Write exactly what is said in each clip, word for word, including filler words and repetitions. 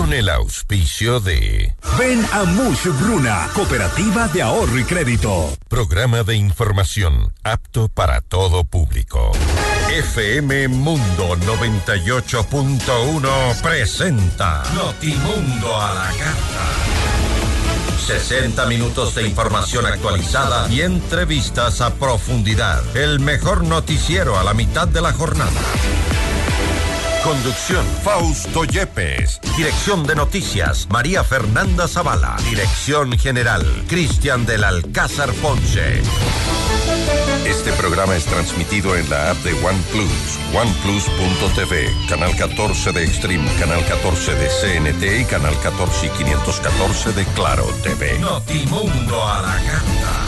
con el auspicio de... Ven a Mush Bruna, Cooperativa de Ahorro y Crédito. Programa de información apto para todo público. F M Mundo noventa y ocho punto uno presenta Notimundo a la carta. sesenta minutos de información actualizada y entrevistas a profundidad. El mejor noticiero a la mitad de la jornada. Conducción, Fausto Yepes. Dirección de noticias, María Fernanda Zavala. Dirección general, Cristian del Alcázar Ponce. Este programa es transmitido en la app de OnePlus, OnePlus punto t v, canal catorce de Extreme, canal catorce de C N T y canal catorce y quinientos catorce de Claro T V. Notimundo a la carta.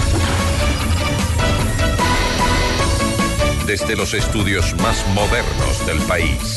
Desde los estudios más modernos del país.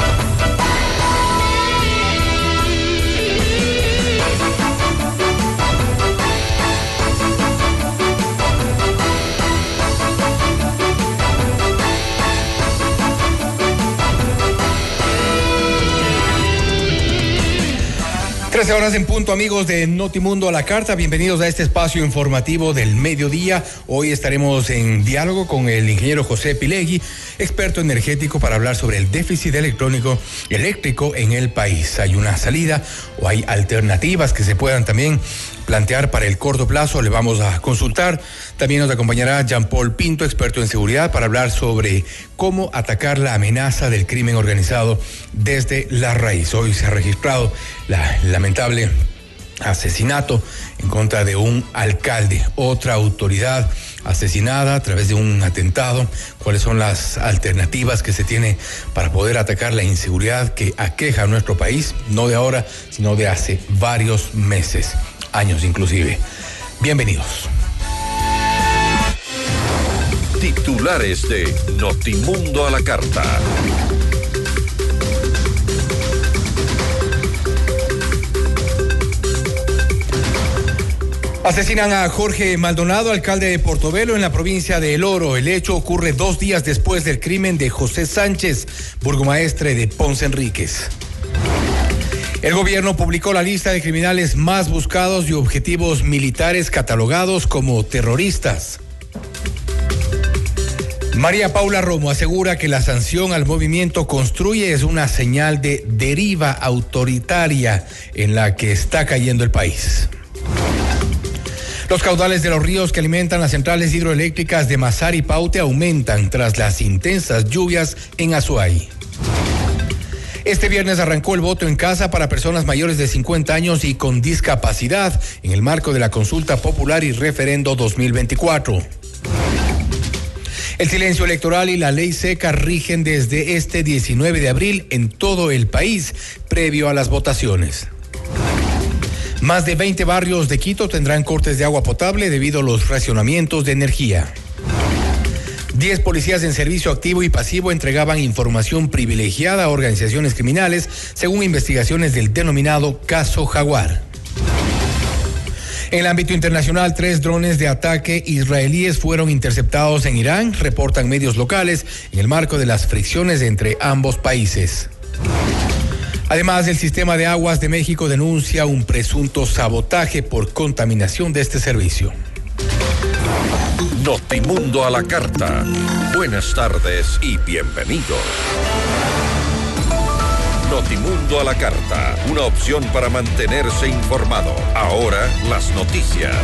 trece horas en punto, amigos de Notimundo a la carta. Bienvenidos a este espacio informativo del mediodía. Hoy estaremos en diálogo con el ingeniero José Pilegui, experto energético, para hablar sobre el déficit electrónico eléctrico en el país. ¿Hay una salida o hay alternativas que se puedan también plantear para el corto plazo? Le vamos a consultar. También nos acompañará Jean-Paul Pinto, experto en seguridad, para hablar sobre cómo atacar la amenaza del crimen organizado desde la raíz. Hoy se ha registrado la lamentable asesinato en contra de un alcalde, otra autoridad asesinada a través de un atentado. ¿Cuáles son las alternativas que se tiene para poder atacar la inseguridad que aqueja a nuestro país? No de ahora, sino de hace varios meses, años inclusive. Bienvenidos. Titulares de Notimundo a la carta. Asesinan a Jorge Maldonado, alcalde de Portobelo, en la provincia de El Oro. El hecho ocurre dos días después del crimen de José Sánchez, burgomaestre de Ponce Enríquez. El gobierno publicó la lista de criminales más buscados y objetivos militares catalogados como terroristas. María Paula Romo asegura que la sanción al movimiento Construye es una señal de deriva autoritaria en la que está cayendo el país. Los caudales de los ríos que alimentan las centrales hidroeléctricas de Mazar y Paute aumentan tras las intensas lluvias en Azuay. Este viernes arrancó el voto en casa para personas mayores de cincuenta años y con discapacidad en el marco de la consulta popular y referendo dos mil veinticuatro. El silencio electoral y la ley seca rigen desde este diecinueve de abril en todo el país, previo a las votaciones. Más de veinte barrios de Quito tendrán cortes de agua potable debido a los racionamientos de energía. Diez policías en servicio activo y pasivo entregaban información privilegiada a organizaciones criminales, según investigaciones del denominado Caso Jaguar. En el ámbito internacional, tres drones de ataque israelíes fueron interceptados en Irán, reportan medios locales, en el marco de las fricciones entre ambos países. Además, el Sistema de Aguas de México denuncia un presunto sabotaje por contaminación de este servicio. Notimundo a la carta. Buenas tardes y bienvenidos. Notimundo a la carta, una opción para mantenerse informado. Ahora las noticias.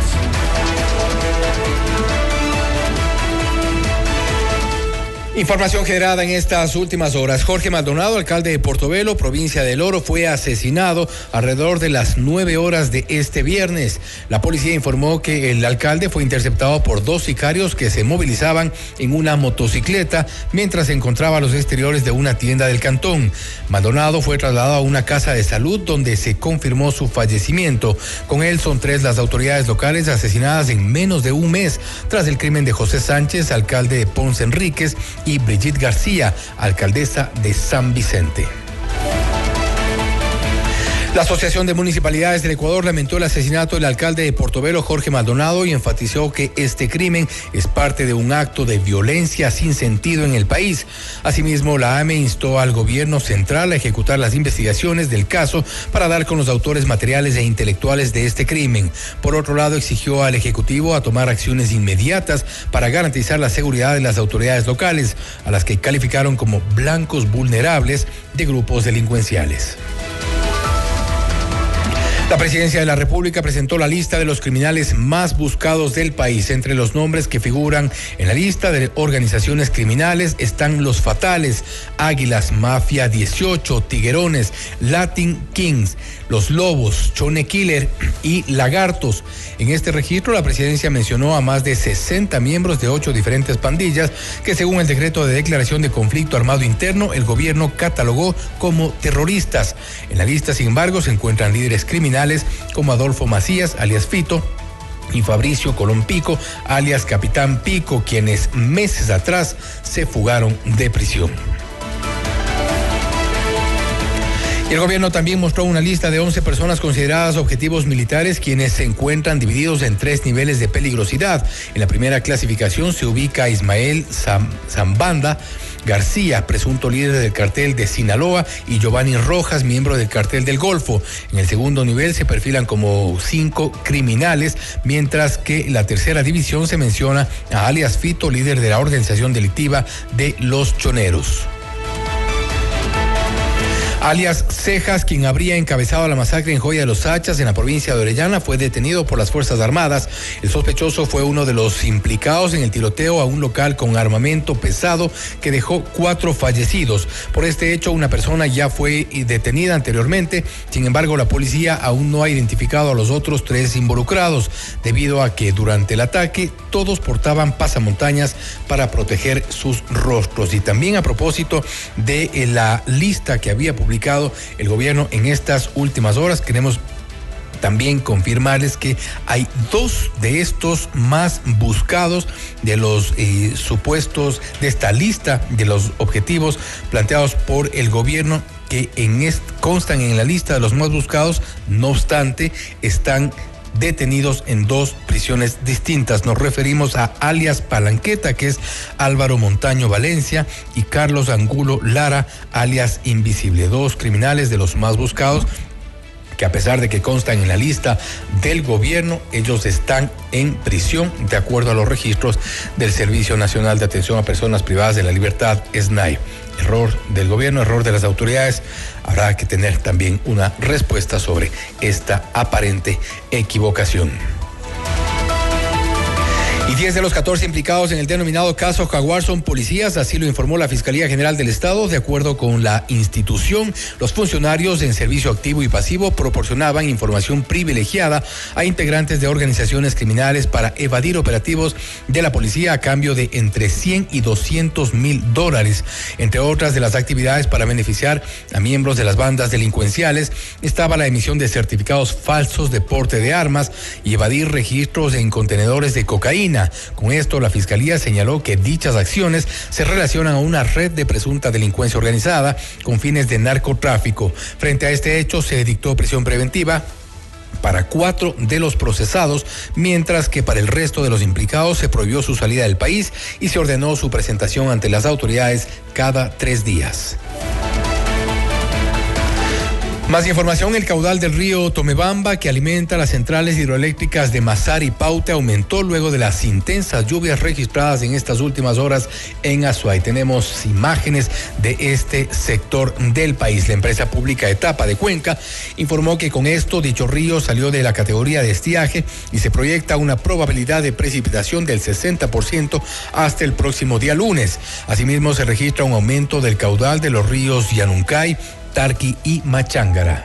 Información generada en estas últimas horas. Jorge Maldonado, alcalde de Portobelo, provincia del Oro, fue asesinado alrededor de las nueve horas de este viernes. La policía informó que el alcalde fue interceptado por dos sicarios que se movilizaban en una motocicleta mientras se encontraba a los exteriores de una tienda del cantón. Maldonado fue trasladado a una casa de salud donde se confirmó su fallecimiento. Con él son tres las autoridades locales asesinadas en menos de un mes tras el crimen de José Sánchez, alcalde de Ponce Enríquez, y Brigitte García, alcaldesa de San Vicente. La Asociación de Municipalidades del Ecuador lamentó el asesinato del alcalde de Portobelo, Jorge Maldonado, y enfatizó que este crimen es parte de un acto de violencia sin sentido en el país. Asimismo, la A M E instó al gobierno central a ejecutar las investigaciones del caso para dar con los autores materiales e intelectuales de este crimen. Por otro lado, exigió al Ejecutivo a tomar acciones inmediatas para garantizar la seguridad de las autoridades locales, a las que calificaron como blancos vulnerables de grupos delincuenciales. La Presidencia de la República presentó la lista de los criminales más buscados del país. Entre los nombres que figuran en la lista de organizaciones criminales están Los Fatales, Águilas, Mafia dieciocho, Tiguerones, Latin Kings, Los Lobos, Chone Killer y Lagartos. En este registro, la Presidencia mencionó a más de sesenta miembros de ocho diferentes pandillas que, según el decreto de declaración de conflicto armado interno, el gobierno catalogó como terroristas. En la lista, sin embargo, se encuentran líderes criminales como Adolfo Macías, alias Fito, y Fabricio Colón Pico, alias Capitán Pico, quienes meses atrás se fugaron de prisión. El gobierno también mostró una lista de once personas consideradas objetivos militares, quienes se encuentran divididos en tres niveles de peligrosidad. En la primera clasificación se ubica a Ismael Zambanda García, presunto líder del cartel de Sinaloa, y Giovanni Rojas, miembro del cartel del Golfo. En el segundo nivel se perfilan como cinco criminales, mientras que en la tercera división se menciona a alias Fito, líder de la organización delictiva de Los Choneros. Alias Cejas, quien habría encabezado la masacre en Joya de los Hachas, en la provincia de Orellana, fue detenido por las Fuerzas Armadas. El sospechoso fue uno de los implicados en el tiroteo a un local con armamento pesado que dejó cuatro fallecidos. Por este hecho, una persona ya fue detenida anteriormente. Sin embargo, la policía aún no ha identificado a los otros tres involucrados, debido a que durante el ataque todos portaban pasamontañas para proteger sus rostros. Y también a propósito de la lista que había publicado publicado el gobierno en estas últimas horas, queremos también confirmarles que hay dos de estos más buscados de los eh, supuestos de esta lista de los objetivos planteados por el gobierno, que en est- constan en la lista de los más buscados. No obstante, están detenidos en dos prisiones distintas. Nos referimos a alias Palanqueta, que es Álvaro Montaño Valencia, y Carlos Angulo Lara, alias Invisible, dos criminales de los más buscados, que a pesar de que constan en la lista del gobierno, ellos están en prisión, de acuerdo a los registros del Servicio Nacional de Atención a Personas Privadas de la Libertad, S N A I. Error del gobierno, error de las autoridades. Habrá que tener también una respuesta sobre esta aparente equivocación. Y diez de los catorce implicados en el denominado caso Jaguar son policías, así lo informó la Fiscalía General del Estado. De acuerdo con la institución, los funcionarios en servicio activo y pasivo proporcionaban información privilegiada a integrantes de organizaciones criminales para evadir operativos de la policía a cambio de entre cien y doscientos mil dólares. Entre otras de las actividades para beneficiar a miembros de las bandas delincuenciales estaba la emisión de certificados falsos de porte de armas y evadir registros en contenedores de cocaína. Con esto, la Fiscalía señaló que dichas acciones se relacionan a una red de presunta delincuencia organizada con fines de narcotráfico. Frente a este hecho, se dictó prisión preventiva para cuatro de los procesados, mientras que para el resto de los implicados se prohibió su salida del país y se ordenó su presentación ante las autoridades cada tres días. Más información: el caudal del río Tomebamba, que alimenta las centrales hidroeléctricas de Mazar y Paute, aumentó luego de las intensas lluvias registradas en estas últimas horas en Azuay. Tenemos imágenes de este sector del país. La empresa pública Etapa de Cuenca informó que con esto dicho río salió de la categoría de estiaje y se proyecta una probabilidad de precipitación del sesenta por ciento hasta el próximo día lunes. Asimismo, se registra un aumento del caudal de los ríos Yanuncay, Tarqui y Machángara.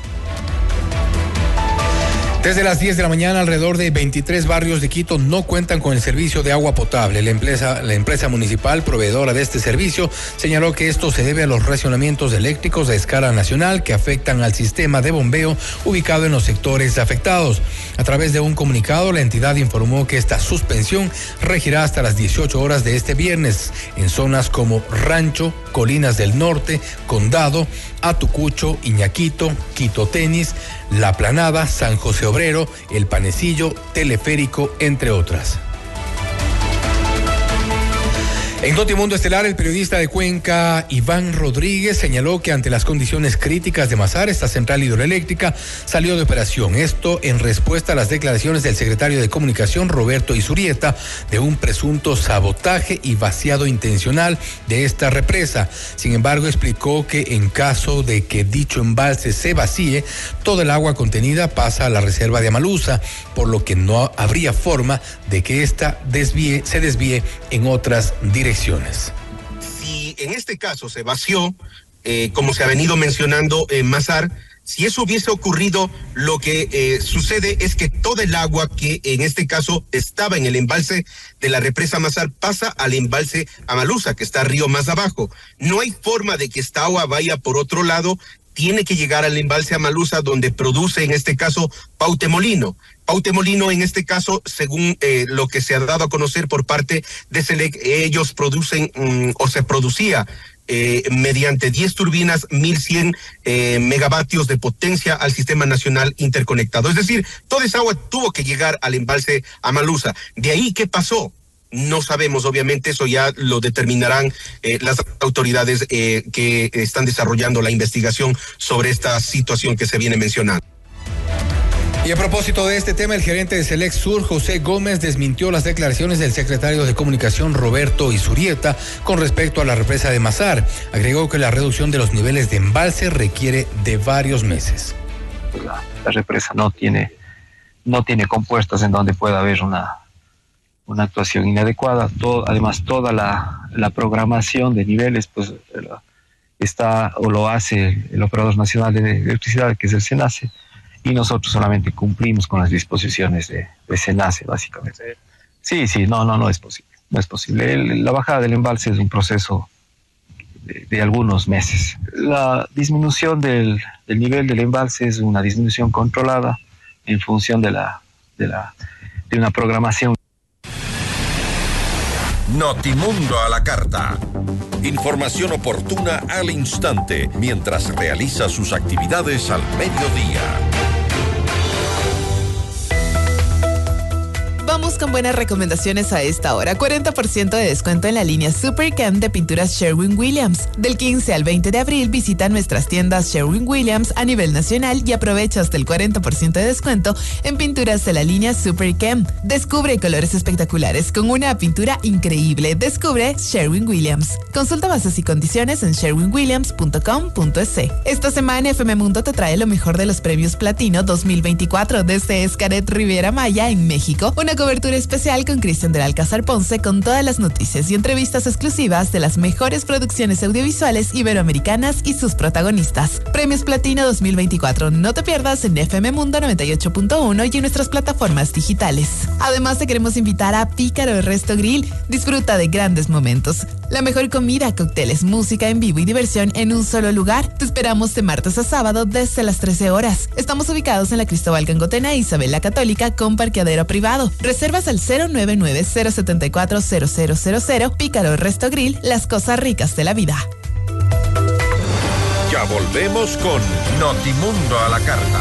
Desde las diez de la mañana, alrededor de veintitrés barrios de Quito no cuentan con el servicio de agua potable. La empresa, la empresa municipal proveedora de este servicio señaló que esto se debe a los racionamientos eléctricos a escala nacional que afectan al sistema de bombeo ubicado en los sectores afectados. A través de un comunicado, la entidad informó que esta suspensión regirá hasta las dieciocho horas de este viernes en zonas como Rancho, Colinas del Norte, Condado, Atucucho, Iñaquito, Quito, Quito Tenis, La Planada, San José Obrero, El Panecillo, Teleférico, entre otras. En Notimundo Estelar, el periodista de Cuenca, Iván Rodríguez, señaló que ante las condiciones críticas de Masar, esta central hidroeléctrica salió de operación. Esto en respuesta a las declaraciones del secretario de Comunicación, Roberto Izurieta, de un presunto sabotaje y vaciado intencional de esta represa. Sin embargo, explicó que en caso de que dicho embalse se vacíe, todo el agua contenida pasa a la reserva de Amalusa, por lo que no habría forma de que ésta desvíe, se desvíe en otras direcciones. Si en este caso se vació, eh, como se ha venido mencionando en Masar, si eso hubiese ocurrido, lo que eh, sucede es que toda el agua que en este caso estaba en el embalse de la represa Masar pasa al embalse Amalusa, que está río más abajo. No hay forma de que esta agua vaya por otro lado, tiene que llegar al embalse Amalusa, donde produce en este caso Pautemolino. Pautemolino en este caso, según eh, lo que se ha dado a conocer por parte de SELEC, ellos producen um, o se producía eh, mediante diez turbinas, mil cien eh, megavatios de potencia al Sistema Nacional Interconectado. Es decir, toda esa agua tuvo que llegar al embalse Amalusa. De ahí, ¿qué pasó? No sabemos, obviamente, eso ya lo determinarán eh, las autoridades eh, que están desarrollando la investigación sobre esta situación que se viene mencionando. Y a propósito de este tema, el gerente de Select Sur, José Gómez, desmintió las declaraciones del secretario de Comunicación, Roberto Izurieta, con respecto a la represa de Masar. Agregó que la reducción de los niveles de embalse requiere de varios meses. La, la represa no tiene, no tiene compuestas en donde pueda haber una... una actuación inadecuada. Todo, además, toda la, la programación de niveles pues está o lo hace el Operador Nacional de Electricidad, que es el SENACE, y nosotros solamente cumplimos con las disposiciones de, de SENACE, básicamente. Sí, sí, no, no, no es posible. No es posible. El, la bajada del embalse es un proceso de, de algunos meses. La disminución del, del nivel del embalse es una disminución controlada en función de la, de la, de una programación. Notimundo a la carta. Información oportuna al instante mientras realiza sus actividades al mediodía. Vamos con buenas recomendaciones a esta hora. cuarenta por ciento de descuento en la línea Super Chem de pinturas Sherwin-Williams. Del quince al veinte de abril visita nuestras tiendas Sherwin-Williams a nivel nacional y aprovecha hasta el cuarenta por ciento de descuento en pinturas de la línea Super Chem. Descubre colores espectaculares con una pintura increíble. Descubre Sherwin-Williams. Consulta bases y condiciones en sherwin williams punto com punto es. Esta semana F M Mundo te trae lo mejor de los premios Platino dos mil veinticuatro desde Xcaret Riviera Maya en México. Una cobertura especial con Cristian del Alcázar Ponce con todas las noticias y entrevistas exclusivas de las mejores producciones audiovisuales iberoamericanas y sus protagonistas. Premios Platino dos mil veinticuatro. No te pierdas en F M Mundo noventa y ocho punto uno y en nuestras plataformas digitales. Además, te queremos invitar a Pícaro Resto Grill. Disfruta de grandes momentos. La mejor comida, cócteles, música en vivo y diversión en un solo lugar. Te esperamos de martes a sábado desde las trece horas. Estamos ubicados en la Cristóbal Gangotena e Isabel la Católica con parqueadero privado. Reservas al cero nueve nueve, cero siete cuatro, cero cero cero cero. Pícaro Resto Grill, las cosas ricas de la vida. Ya volvemos con Notimundo a la carta.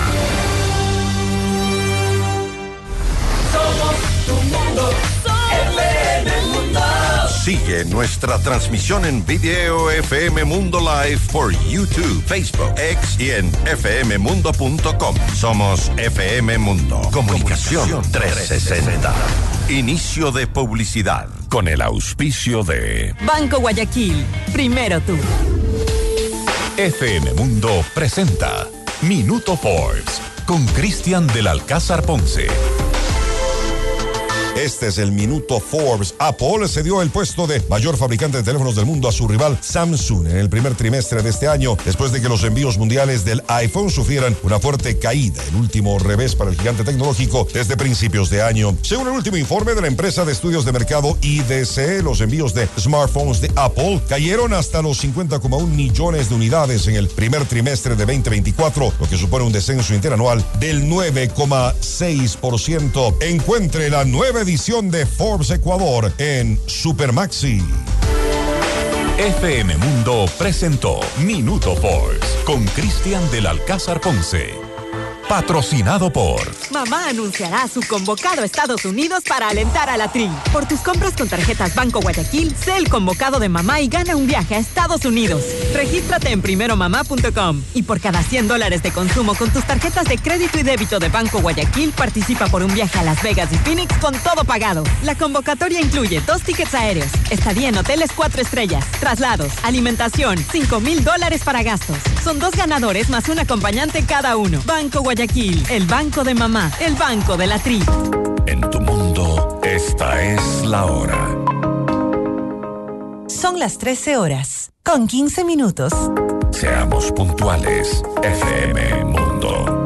Somos tu mundo, F M Mundo. Sigue nuestra transmisión en video F M Mundo Live por YouTube, Facebook, X y en f m mundo punto com. Somos F M Mundo. Comunicación trescientos sesenta. Inicio de publicidad con el auspicio de Banco Guayaquil. Primero tú. F M Mundo presenta Minuto Forbes con Cristian del Alcázar Ponce. Este es el Minuto Forbes. Apple cedió el puesto de mayor fabricante de teléfonos del mundo a su rival Samsung en el primer trimestre de este año, después de que los envíos mundiales del iPhone sufrieran una fuerte caída, el último revés para el gigante tecnológico desde principios de año. Según el último informe de la empresa de estudios de mercado I D C, los envíos de smartphones de Apple cayeron hasta los cincuenta coma uno millones de unidades en el primer trimestre de veinte veinticuatro, lo que supone un descenso interanual del nueve coma seis por ciento. Encuentre la nueva edición de Forbes Ecuador en Supermaxi. F M Mundo presentó Minuto Forbes con Cristian del Alcázar Ponce. Patrocinado por... Mamá anunciará a su convocado a Estados Unidos para alentar a la tri. Por tus compras con tarjetas Banco Guayaquil, sé el convocado de mamá y gana un viaje a Estados Unidos. Regístrate en primero mamá punto com. Y por cada cien dólares de consumo con tus tarjetas de crédito y débito de Banco Guayaquil, participa por un viaje a Las Vegas y Phoenix con todo pagado. La convocatoria incluye dos tickets aéreos, estadía en hoteles cuatro estrellas, traslados, alimentación, cinco mil dólares para gastos. Son dos ganadores más un acompañante cada uno. Banco Guayaquil. El banco de mamá, el banco de la tri. En tu mundo, esta es la hora. Son las trece horas, con quince minutos. Seamos puntuales, F M Mundo.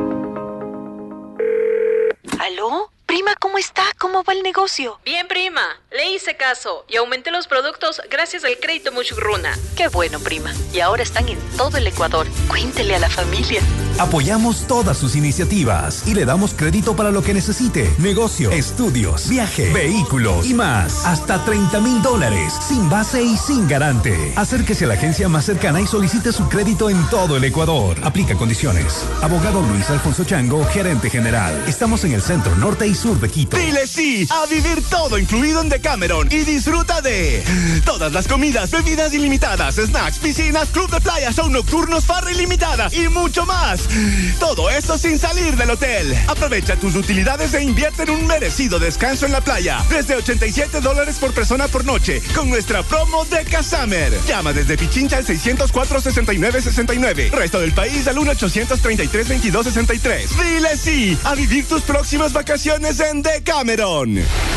¿Aló? Prima, ¿cómo está? ¿Cómo va el negocio? Bien, prima. Le hice caso y aumenté los productos gracias al crédito Muchugruna. Qué bueno, prima. Y ahora están en todo el Ecuador. Cuéntele a la familia. Apoyamos todas sus iniciativas y le damos crédito para lo que necesite. Negocio, estudios, viaje, vehículos y más. Hasta treinta mil dólares, sin base y sin garante. Acérquese a la agencia más cercana y solicite su crédito en todo el Ecuador. Aplica condiciones. Abogado Luis Alfonso Chango, gerente general. Estamos en el centro norte y sur de Quito. Dile sí a vivir todo incluido en Decameron y disfruta de todas las comidas, bebidas ilimitadas, snacks, piscinas, club de playa, show nocturnos, farra ilimitada y mucho más. Todo eso sin salir del hotel. Aprovecha tus utilidades e invierte en un merecido descanso en la playa. Desde ochenta y siete dólares por persona por noche con nuestra promo de Casamer. Llama desde Pichincha al seiscientos cuatro, sesenta y nueve sesenta y nueve. Resto del país al uno ochocientos treinta y tres, veintidós sesenta y tres. Dile sí a vivir tus próximas vacaciones en Decameron.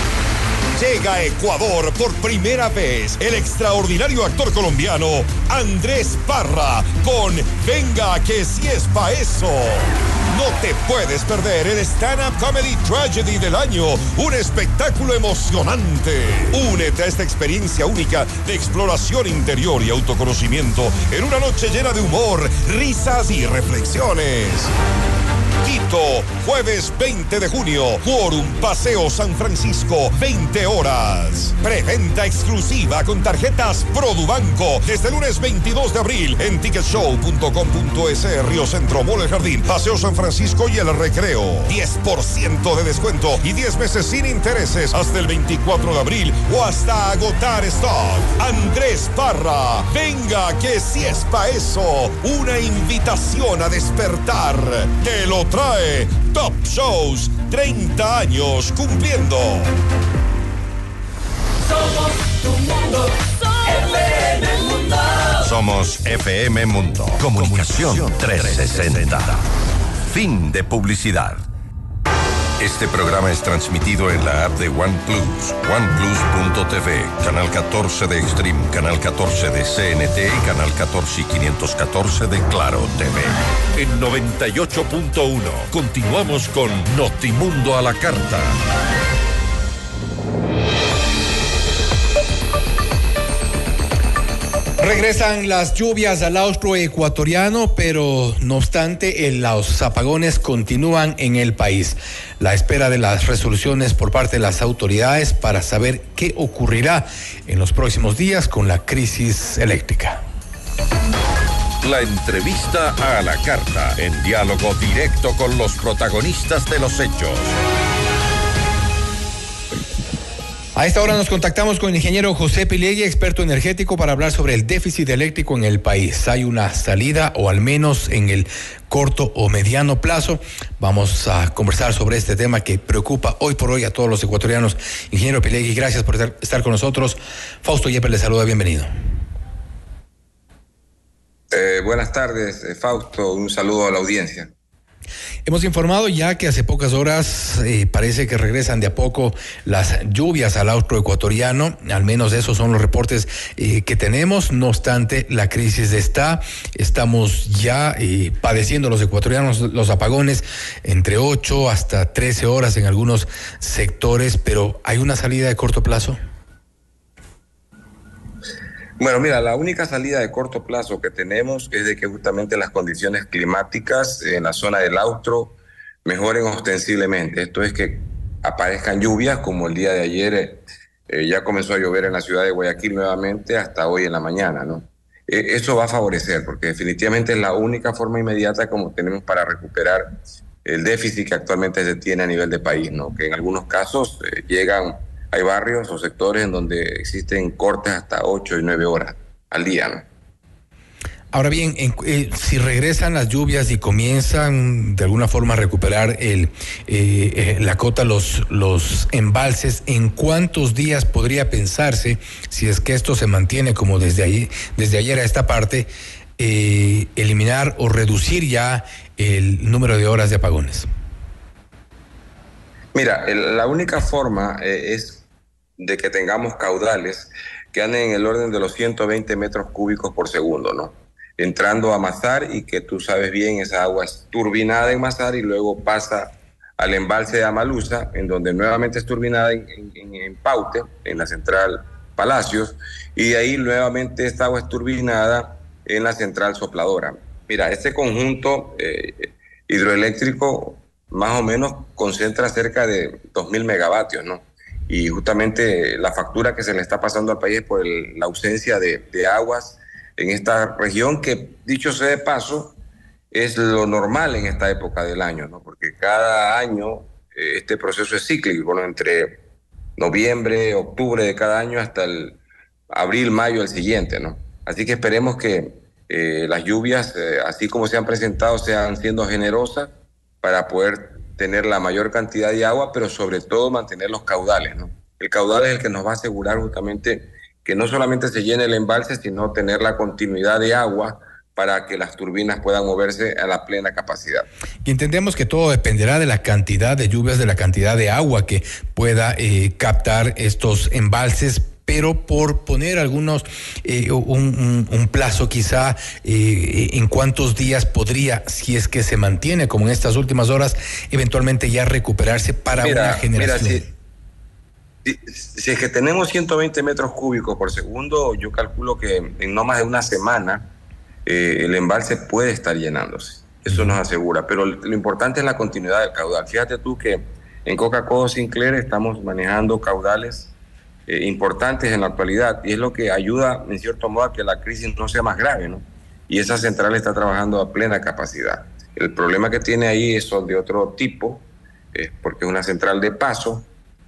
Llega a Ecuador por primera vez el extraordinario actor colombiano Andrés Parra con Venga que si es pa' eso. No te puedes perder el Stand-Up Comedy Tragedy del año, un espectáculo emocionante. Únete a esta experiencia única de exploración interior y autoconocimiento en una noche llena de humor, risas y reflexiones. Quito, jueves veinte de junio, Quórum Paseo San Francisco, veinte horas. Preventa exclusiva con tarjetas Produbanco desde el lunes veintidós de abril en ticket show punto com punto es, Río Centro, Mall El Jardín, Paseo San Francisco y El Recreo. diez por ciento de descuento y diez meses sin intereses hasta el veinticuatro de abril o hasta agotar stock. Andrés Parra, venga que si es pa' eso. Una invitación a despertar. Te lo trae Top Shows, treinta años cumpliendo. Somos tu mundo, F M Mundo. Somos F M Mundo. Comunicación trescientos sesenta. Fin de publicidad. Este programa es transmitido en la app de OnePlus, OnePlus punto t v, canal catorce de Extreme, canal catorce de C N T y canal catorce y quinientos catorce de Claro T V. En noventa y ocho punto uno continuamos con Notimundo a la carta. Regresan las lluvias al austro ecuatoriano, pero no obstante, los apagones continúan en el país. La espera de las resoluciones por parte de las autoridades para saber qué ocurrirá en los próximos días con la crisis eléctrica. La entrevista a la carta, en diálogo directo con los protagonistas de los hechos. A esta hora nos contactamos con el ingeniero José Pilegui, experto energético, para hablar sobre el déficit eléctrico en el país. ¿Hay una salida o al menos en el corto o mediano plazo? Vamos a conversar sobre este tema que preocupa hoy por hoy a todos los ecuatorianos. Ingeniero Pilegui, gracias por estar con nosotros. Fausto Yepes le saluda, bienvenido. Eh, buenas tardes, eh, Fausto, un saludo a la audiencia. Hemos informado ya que hace pocas horas eh, parece que regresan de a poco las lluvias al austro ecuatoriano, al menos esos son los reportes eh, que tenemos. No obstante, la crisis está, estamos ya eh, padeciendo los ecuatorianos los apagones entre ocho hasta trece horas en algunos sectores, pero ¿hay una salida de corto plazo? Bueno, mira, la única salida de corto plazo que tenemos es de que justamente las condiciones climáticas en la zona del austro mejoren ostensiblemente. Esto es que aparezcan lluvias como el día de ayer eh, ya comenzó a llover en la ciudad de Guayaquil nuevamente hasta hoy en la mañana, ¿no? Eh, eso va a favorecer, porque definitivamente es la única forma inmediata como tenemos para recuperar el déficit que actualmente se tiene a nivel de país, ¿no? Que en algunos casos eh, llegan, hay barrios o sectores en donde existen cortes hasta ocho y nueve horas al día, ¿no? Ahora bien, en, eh, si regresan las lluvias y comienzan de alguna forma a recuperar el, eh, eh, la cota, los, los embalses, ¿en cuántos días podría pensarse, si es que esto se mantiene como desde, ahí, desde ayer a esta parte, eh, eliminar o reducir ya el número de horas de apagones? Mira, el, la única forma eh, es de que tengamos caudales que anden en el orden de los ciento veinte metros cúbicos por segundo, ¿no? Entrando a Mazar, y que tú sabes bien, esa agua es turbinada en Mazar y luego pasa al embalse de Amaluza, en donde nuevamente es turbinada en, en, en Paute, en la central Palacios, y de ahí nuevamente esta agua es turbinada en la central Sopladora. Mira, este conjunto eh, hidroeléctrico más o menos concentra cerca de dos mil megavatios, ¿no? Y justamente la factura que se le está pasando al país es por el, la ausencia de, de aguas en esta región, que dicho sea de paso, es lo normal en esta época del año, ¿no? Porque cada año eh, este proceso es cíclico, bueno, entre noviembre, octubre de cada año hasta el abril, mayo del siguiente, ¿no? Así que esperemos que eh, las lluvias, eh, así como se han presentado, sean siendo generosas para poder tener la mayor cantidad de agua, pero sobre todo mantener los caudales, ¿no? El caudal es el que nos va a asegurar justamente que no solamente se llene el embalse, sino tener la continuidad de agua para que las turbinas puedan moverse a la plena capacidad. Y entendemos que todo dependerá de la cantidad de lluvias, de la cantidad de agua que pueda eh, captar estos embalses, pero por poner algunos, eh, un, un, un plazo quizá, eh, en cuántos días podría, si es que se mantiene como en estas últimas horas, eventualmente ya recuperarse para mira, una generación. Mira, si, si, si es que tenemos ciento veinte metros cúbicos por segundo, yo calculo que en no más de una semana eh, el embalse puede estar llenándose. Eso nos asegura, pero lo importante es la continuidad del caudal. Fíjate tú que en Coca-Cola Sinclair estamos manejando caudales Eh, importantes en la actualidad, y es lo que ayuda en cierto modo a que la crisis no sea más grave, ¿no? Y esa central está trabajando a plena capacidad. El problema que tiene ahí es de otro tipo, eh, porque es una central de paso,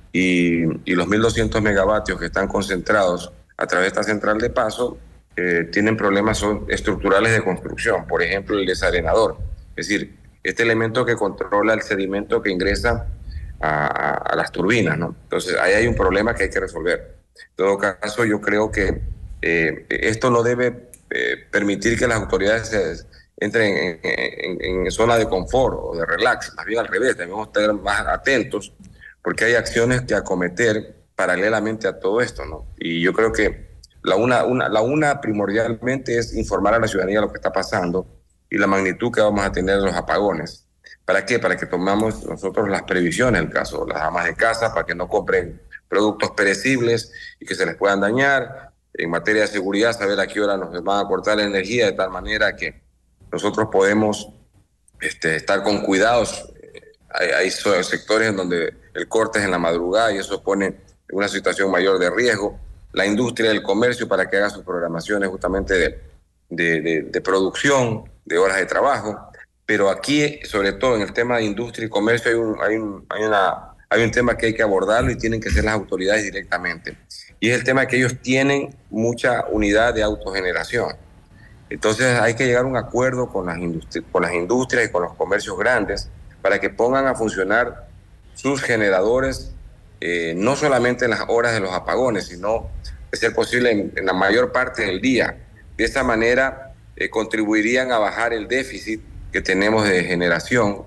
y, y los mil doscientos megavatios que están concentrados a través de esta central de paso eh, tienen problemas son estructurales de construcción, por ejemplo el desarenador, es decir, este elemento que controla el sedimento que ingresa A, a las turbinas, ¿no? Entonces ahí hay un problema que hay que resolver. En todo caso, yo creo que eh, esto no debe eh, permitir que las autoridades se entren en, en, en zona de confort o de relax, más bien al revés, debemos estar más atentos porque hay acciones que acometer paralelamente a todo esto, ¿no? Y yo creo que la una, una, la una primordialmente es informar a la ciudadanía lo que está pasando y la magnitud que vamos a tener de los apagones. ¿Para qué? Para que tomamos nosotros las previsiones, en el caso de las amas de casa, para que no compren productos perecibles y que se les puedan dañar. En materia de seguridad, saber a qué hora nos van a cortar la energía, de tal manera que nosotros podemos este, estar con cuidados. Hay, hay sectores en donde el corte es en la madrugada y eso pone en una situación mayor de riesgo. La industria del comercio, para que haga sus programaciones justamente de, de, de, de producción, de horas de trabajo. Pero aquí, sobre todo en el tema de industria y comercio, hay un, hay un, hay una, hay un tema que hay que abordarlo y tienen que ser las autoridades directamente. Y es el tema que ellos tienen mucha unidad de autogeneración. Entonces hay que llegar a un acuerdo con las, industri- con las industrias y con los comercios grandes para que pongan a funcionar sus generadores, eh, no solamente en las horas de los apagones, sino, de ser posible, en, en la mayor parte del día. De esa manera eh, contribuirían a bajar el déficit que tenemos de generación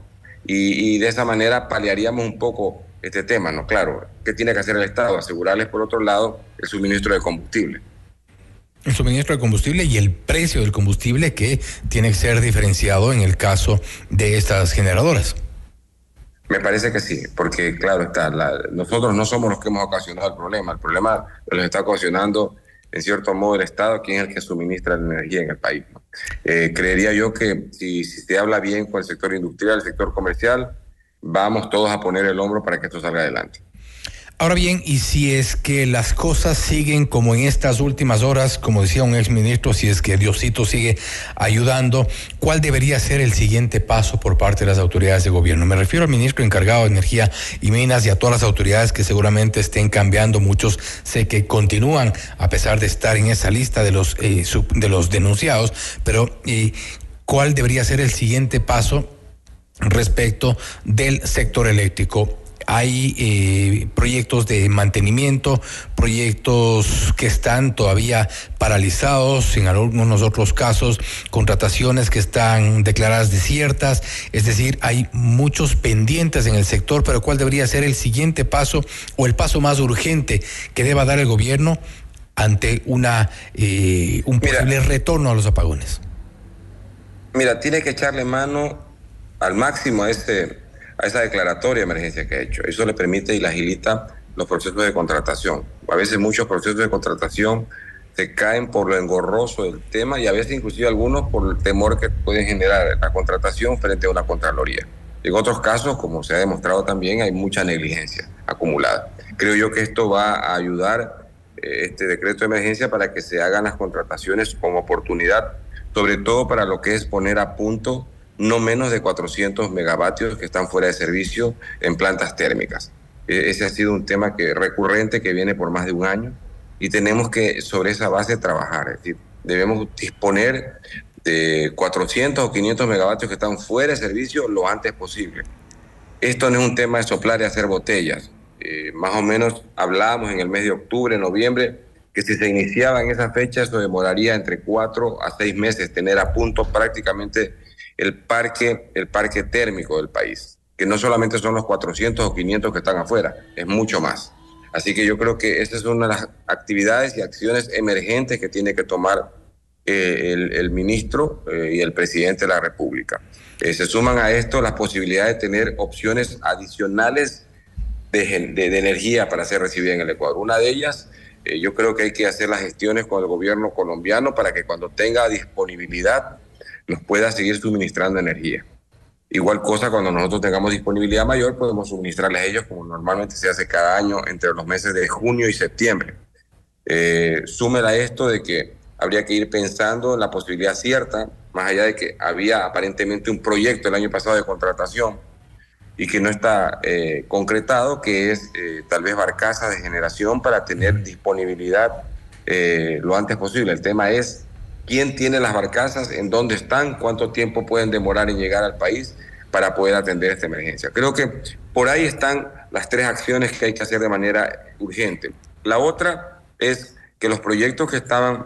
y, y de esa manera paliaríamos un poco este tema, ¿no? Claro, ¿qué tiene que hacer el Estado? Asegurarles, por otro lado, el suministro de combustible. El suministro de combustible y el precio del combustible, que tiene que ser diferenciado en el caso de estas generadoras. Me parece que sí, porque claro está, la, nosotros no somos los que hemos ocasionado el problema, el problema lo está ocasionando en cierto modo el Estado, quien es el que suministra la energía en el país, ¿no? Eh, creería yo que si, si se habla bien con el sector industrial, el sector comercial, vamos todos a poner el hombro para que esto salga adelante. Ahora bien, y si es que las cosas siguen como en estas últimas horas, como decía un exministro, si es que Diosito sigue ayudando, ¿cuál debería ser el siguiente paso por parte de las autoridades de gobierno? Me refiero al ministro encargado de Energía y Minas y a todas las autoridades que seguramente estén cambiando. Muchos sé que continúan a pesar de estar en esa lista de los eh, sub, de los denunciados, pero eh, ¿cuál debería ser el siguiente paso respecto del sector eléctrico? Hay eh, proyectos de mantenimiento, proyectos que están todavía paralizados, en algunos otros casos, contrataciones que están declaradas desiertas, es decir, hay muchos pendientes en el sector, pero ¿cuál debería ser el siguiente paso o el paso más urgente que deba dar el gobierno ante una eh, un posible Mira, retorno a los apagones? Mira, tiene que echarle mano al máximo a ese... a esa declaratoria de emergencia que ha hecho. Eso le permite y le agilita los procesos de contratación. A veces muchos procesos de contratación se caen por lo engorroso del tema y a veces inclusive algunos por el temor que pueden generar la contratación frente a una Contraloría. En otros casos, como se ha demostrado también, hay mucha negligencia acumulada. Creo yo que esto va a ayudar eh, este decreto de emergencia para que se hagan las contrataciones con oportunidad, sobre todo para lo que es poner a punto no menos de cuatrocientos megavatios que están fuera de servicio en plantas térmicas. Ese ha sido un tema que recurrente que viene por más de un año y tenemos que sobre esa base trabajar. Es decir, debemos disponer de cuatrocientos o quinientos megavatios que están fuera de servicio lo antes posible. Esto no es un tema de soplar y hacer botellas. Eh, más o menos hablábamos en el mes de octubre, noviembre, que si se iniciaba en esa fecha, eso demoraría entre cuatro a seis meses tener a punto prácticamente el parque, el parque térmico del país, que no solamente son los cuatrocientos o quinientos que están afuera, es mucho más. Así que yo creo que esa es una de las actividades y acciones emergentes que tiene que tomar eh, el, el ministro eh, y el presidente de la República. Eh, se suman a esto las posibilidades de tener opciones adicionales de, de, de energía para ser recibida en el Ecuador. Una de ellas, eh, yo creo que hay que hacer las gestiones con el gobierno colombiano para que cuando tenga disponibilidad nos pueda seguir suministrando energía. Igual cosa, cuando nosotros tengamos disponibilidad mayor, podemos suministrarles a ellos como normalmente se hace cada año entre los meses de junio y septiembre. Eh, súmela a esto de que habría que ir pensando en la posibilidad cierta, más allá de que había aparentemente un proyecto el año pasado de contratación y que no está eh, concretado, que es eh, tal vez barcazas de generación para tener disponibilidad eh, lo antes posible. El tema es quién tiene las barcazas, en dónde están, cuánto tiempo pueden demorar en llegar al país para poder atender esta emergencia. Creo que por ahí están las tres acciones que hay que hacer de manera urgente. La otra es que los proyectos que estaban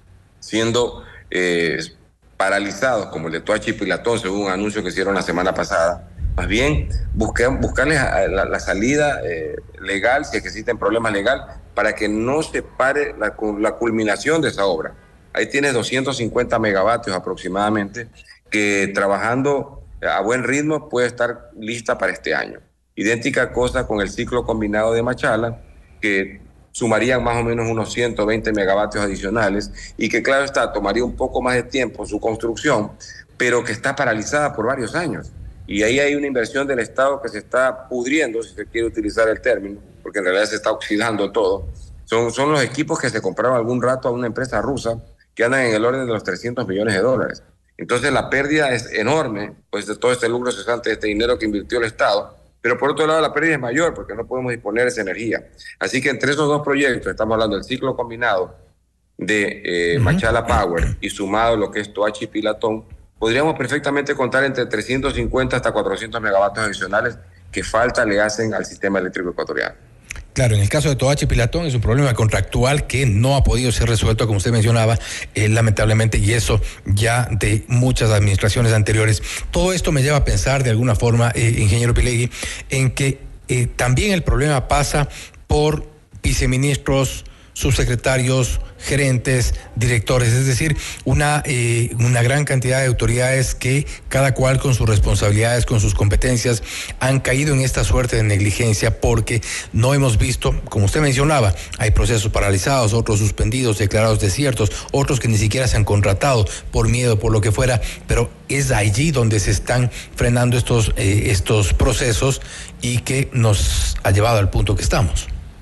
siendo eh, paralizados, como el de Toachi y Pilatón, según un anuncio que hicieron la semana pasada, más bien busquen, buscarles la, la salida eh, legal, si es que existen problemas legales, para que no se pare la, la culminación de esa obra. Ahí tienes doscientos cincuenta megavatios aproximadamente, que trabajando a buen ritmo puede estar lista para este año. Idéntica cosa con el ciclo combinado de Machala, que sumarían más o menos unos ciento veinte megavatios adicionales y que, claro está, tomaría un poco más de tiempo su construcción, pero que está paralizada por varios años. Y ahí hay una inversión del Estado que se está pudriendo, si se quiere utilizar el término, porque en realidad se está oxidando todo. Son, son los equipos que se compraron algún rato a una empresa rusa que andan en el orden de los trescientos millones de dólares. Entonces la pérdida es enorme, pues de todo este lucro cesante, de este dinero que invirtió el Estado, pero por otro lado la pérdida es mayor porque no podemos disponer de esa energía. Así que entre esos dos proyectos, estamos hablando del ciclo combinado de eh, uh-huh. Machala Power y sumado lo que es Toachi y Pilatón, podríamos perfectamente contar entre trescientos cincuenta hasta cuatrocientos megavatios adicionales que falta le hacen al sistema eléctrico ecuatoriano. Claro, en el caso de Toachi y Pilatón es un problema contractual que no ha podido ser resuelto, como usted mencionaba, eh, lamentablemente, y eso ya de muchas administraciones anteriores. Todo esto me lleva a pensar de alguna forma, eh, ingeniero Pilegui, en que eh, también el problema pasa por viceministros, subsecretarios, gerentes, directores, es decir, una, eh, una gran cantidad de autoridades que cada cual con sus responsabilidades, con sus competencias, han caído en esta suerte de negligencia porque no hemos visto, como usted mencionaba, hay procesos paralizados, otros suspendidos, declarados desiertos, otros que ni siquiera se han contratado por miedo, por lo que fuera, pero es allí donde se están frenando estos, eh, estos procesos y que nos ha llevado al punto que estamos.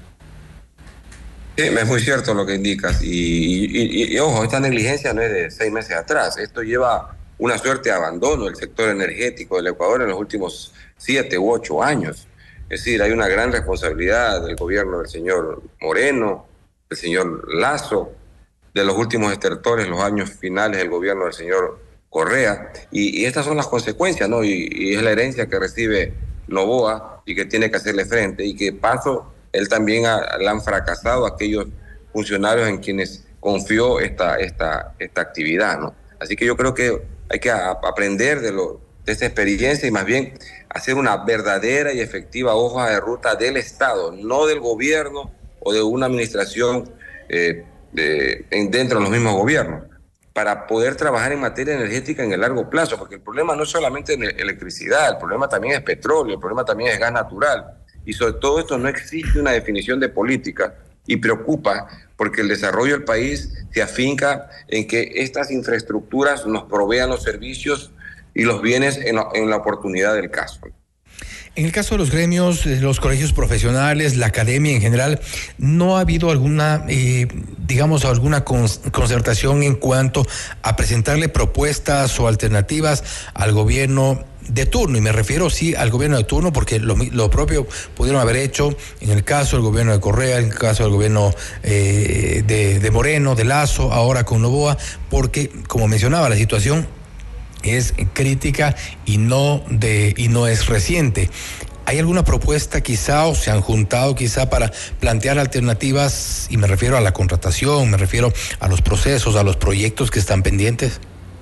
Sí, es muy cierto lo que indicas. Y, y, y, y ojo, esta negligencia no es de seis meses atrás. Esto lleva una suerte de abandono del sector energético del Ecuador en los últimos siete u ocho años. Es decir, hay una gran responsabilidad del gobierno del señor Moreno, del señor Lazo, de los últimos estertores, los años finales del gobierno del señor Correa. Y, y estas son las consecuencias, ¿no? Y, y es la herencia que recibe Noboa y que tiene que hacerle frente. Y que paso, él también ha, le han fracasado aquellos funcionarios en quienes confió esta, esta, esta actividad, ¿no? Así que yo creo que hay que a, aprender de, lo, de esta experiencia y más bien hacer una verdadera y efectiva hoja de ruta del Estado, no del gobierno o de una administración eh, de, en, dentro de los mismos gobiernos, para poder trabajar en materia energética en el largo plazo, porque el problema no es solamente electricidad, el problema también es petróleo, el problema también es gas natural. Y sobre todo esto no existe una definición de política y preocupa porque el desarrollo del país se afinca en que estas infraestructuras nos provean los servicios y los bienes en la, en la oportunidad del caso. En el caso de los gremios, los colegios profesionales, la academia en general, ¿no ha habido alguna, eh, digamos, alguna concertación en cuanto a presentarle propuestas o alternativas al gobierno de turno? Y me refiero, sí, al gobierno de turno, porque lo, lo propio pudieron haber hecho en el caso del gobierno de Correa, en el caso del gobierno eh, de, de Moreno, de Lazo, ahora con Noboa, porque, como mencionaba, la situación es crítica y no de y no es reciente. ¿Hay alguna propuesta quizá o se han juntado quizá para plantear alternativas? Y me refiero a la contratación, me refiero a los procesos, a los proyectos que están pendientes.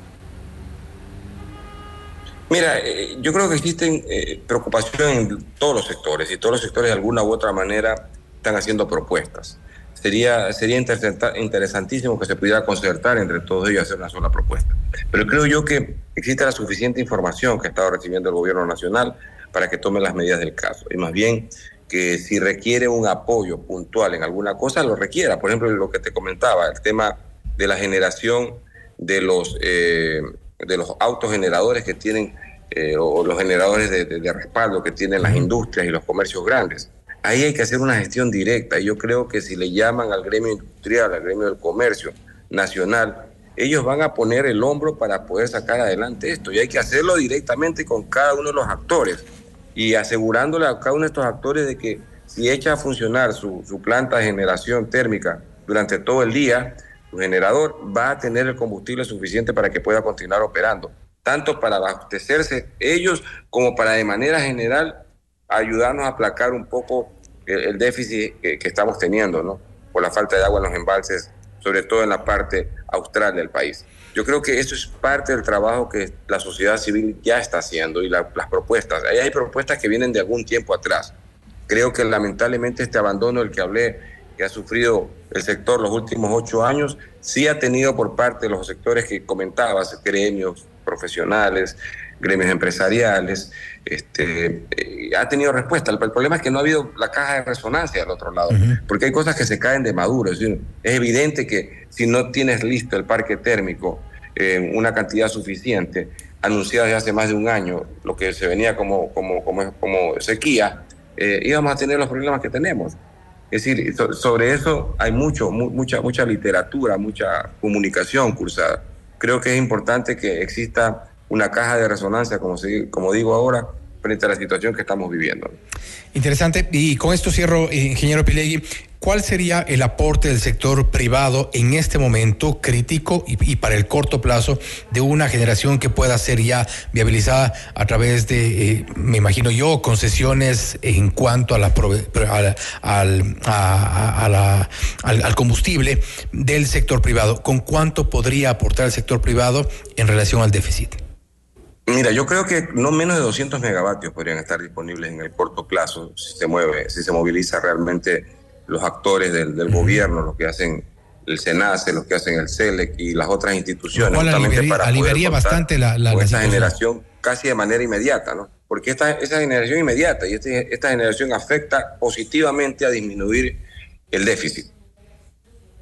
Mira, eh, yo creo que existen eh, preocupación en todos los sectores y todos los sectores de alguna u otra manera están haciendo propuestas. Sería, sería interesantísimo que se pudiera concertar entre todos ellos y hacer una sola propuesta. Pero creo yo que existe la suficiente información que ha estado recibiendo el gobierno nacional para que tome las medidas del caso. Y más bien que si requiere un apoyo puntual en alguna cosa, lo requiera. Por ejemplo, lo que te comentaba, el tema de la generación de los, eh, de los autogeneradores que tienen, eh, o los generadores de, de, de respaldo que tienen las industrias y los comercios grandes. Ahí hay que hacer una gestión directa y yo creo que si le llaman al gremio industrial, al gremio del comercio nacional, ellos van a poner el hombro para poder sacar adelante esto y hay que hacerlo directamente con cada uno de los actores y asegurándole a cada uno de estos actores de que si echa a funcionar su, su planta de generación térmica durante todo el día, su generador va a tener el combustible suficiente para que pueda continuar operando, tanto para abastecerse ellos como para de manera general ayudarnos a aplacar un poco el, el déficit que, que estamos teniendo, ¿no? Por la falta de agua en los embalses, sobre todo en la parte austral del país. Yo creo que eso es parte del trabajo que la sociedad civil ya está haciendo y la, las propuestas. Ahí hay propuestas que vienen de algún tiempo atrás. Creo que lamentablemente este abandono del que hablé, que ha sufrido el sector los últimos ocho años, sí ha tenido por parte de los sectores que comentabas, gremios profesionales, gremios empresariales, este, eh, ha tenido respuesta. El, el problema es que no ha habido la caja de resonancia al otro lado, uh-huh. porque hay cosas que se caen de maduro. Es decir, es evidente que si no tienes listo el parque térmico en eh, una cantidad suficiente, anunciada desde hace más de un año, lo que se venía como, como, como, como sequía, eh, íbamos a tener los problemas que tenemos. Es decir, so, sobre eso hay mucho, mu- mucha, mucha literatura, mucha comunicación cursada. Creo que es importante que exista una caja de resonancia, como, se, como digo ahora, frente a la situación que estamos viviendo. Interesante. Y con esto cierro, ingeniero Pilegui. ¿Cuál sería el aporte del sector privado en este momento crítico y, y para el corto plazo de una generación que pueda ser ya viabilizada a través de, eh, me imagino yo, concesiones en cuanto a la, a, al, a, a la, al, al combustible del sector privado? ¿Con cuánto podría aportar el sector privado en relación al déficit? Mira, yo creo que no menos de doscientos megavatios podrían estar disponibles en el corto plazo si se mueve, si se moviliza realmente los actores del, del uh-huh. gobierno, los que hacen el SENACE, los que hacen el CELEC y las otras instituciones. Lo cual aliviaría, para aliviaría bastante la, la, con la esta generación casi de manera inmediata, ¿no? Porque esta, esa generación inmediata y este, esta generación afecta positivamente a disminuir el déficit.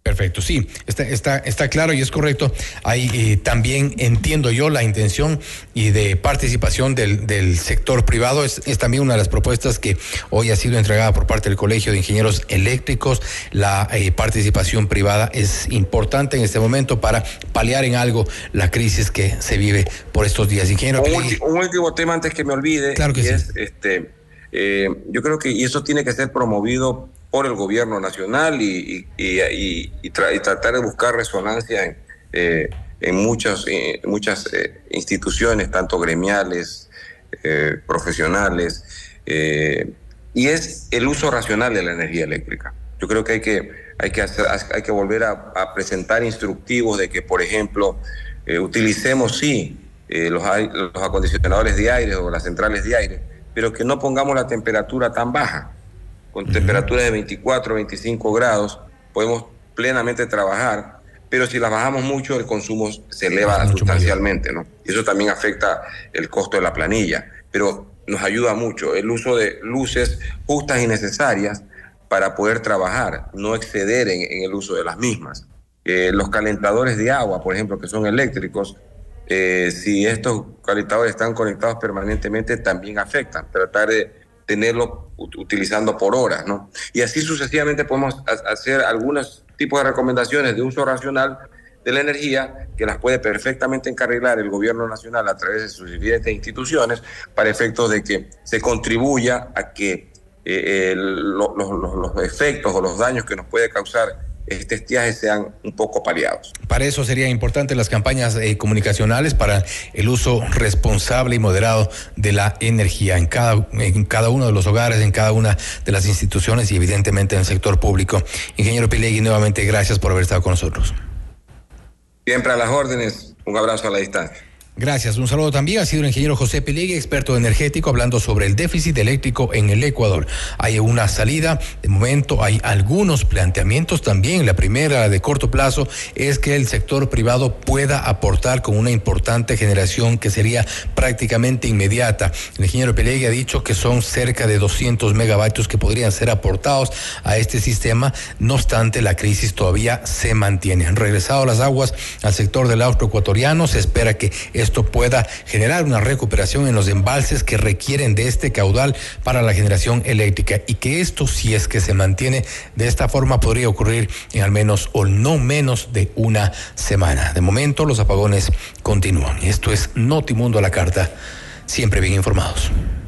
Perfecto, sí, está, está, está claro y es correcto. Ahí eh, también entiendo yo la intención y de participación del, del sector privado. Es, es también una de las propuestas que hoy ha sido entregada por parte del Colegio de Ingenieros Eléctricos. La eh, participación privada es importante en este momento para paliar en algo la crisis que se vive por estos días. Ingeniero, un, ulti, un último tema antes que me olvide. Claro que y sí. Es, este, eh, yo creo que y eso tiene que ser promovido por el gobierno nacional y, y, y, y, tra- y tratar de buscar resonancia en, eh, en muchas, eh, muchas eh, instituciones, tanto gremiales, eh, profesionales, eh, y es el uso racional de la energía eléctrica. Yo creo que hay que, hay que, hacer, hay que volver a, a presentar instructivos de que, por ejemplo, eh, utilicemos, sí, eh, los, los acondicionadores de aire o las centrales de aire, pero que no pongamos la temperatura tan baja. Con uh-huh. temperaturas de veinticuatro, veinticinco grados, podemos plenamente trabajar, pero si las bajamos mucho, el consumo se eleva sustancialmente, ¿no? Y eso también afecta el costo de la planilla, pero nos ayuda mucho el uso de luces justas y necesarias para poder trabajar, no exceder en, en el uso de las mismas. Eh, los calentadores de agua, por ejemplo, que son eléctricos, eh, si estos calentadores están conectados permanentemente, también afectan. Tratar de tenerlo utilizando por horas, ¿no? Y así sucesivamente podemos hacer algunos tipos de recomendaciones de uso racional de la energía que las puede perfectamente encarrilar el gobierno nacional a través de sus diferentes instituciones para efectos de que se contribuya a que eh, lo, lo, lo, los efectos o los daños que nos puede causar este estiaje sean un poco paliados. Para eso serían importantes las campañas eh, comunicacionales para el uso responsable y moderado de la energía en cada, en cada uno de los hogares, en cada una de las instituciones y evidentemente en el sector público. Ingeniero Pilegui, nuevamente gracias por haber estado con nosotros. Siempre a las órdenes, un abrazo a la distancia. Gracias. Un saludo también. Ha sido el ingeniero José Pilegui, experto energético, hablando sobre el déficit eléctrico en el Ecuador. Hay una salida. De momento hay algunos planteamientos también. La primera, de corto plazo, es que el sector privado pueda aportar con una importante generación que sería prácticamente inmediata. El ingeniero Pilegui ha dicho que son cerca de doscientos megavatios que podrían ser aportados a este sistema. No obstante, la crisis todavía se mantiene. Han regresado las aguas al sector del austro ecuatoriano. Se espera que esto pueda generar una recuperación en los embalses que requieren de este caudal para la generación eléctrica y que esto, si es que se mantiene de esta forma, podría ocurrir en al menos o no menos de una semana. De momento los apagones continúan y esto es Notimundo a la carta, siempre bien informados.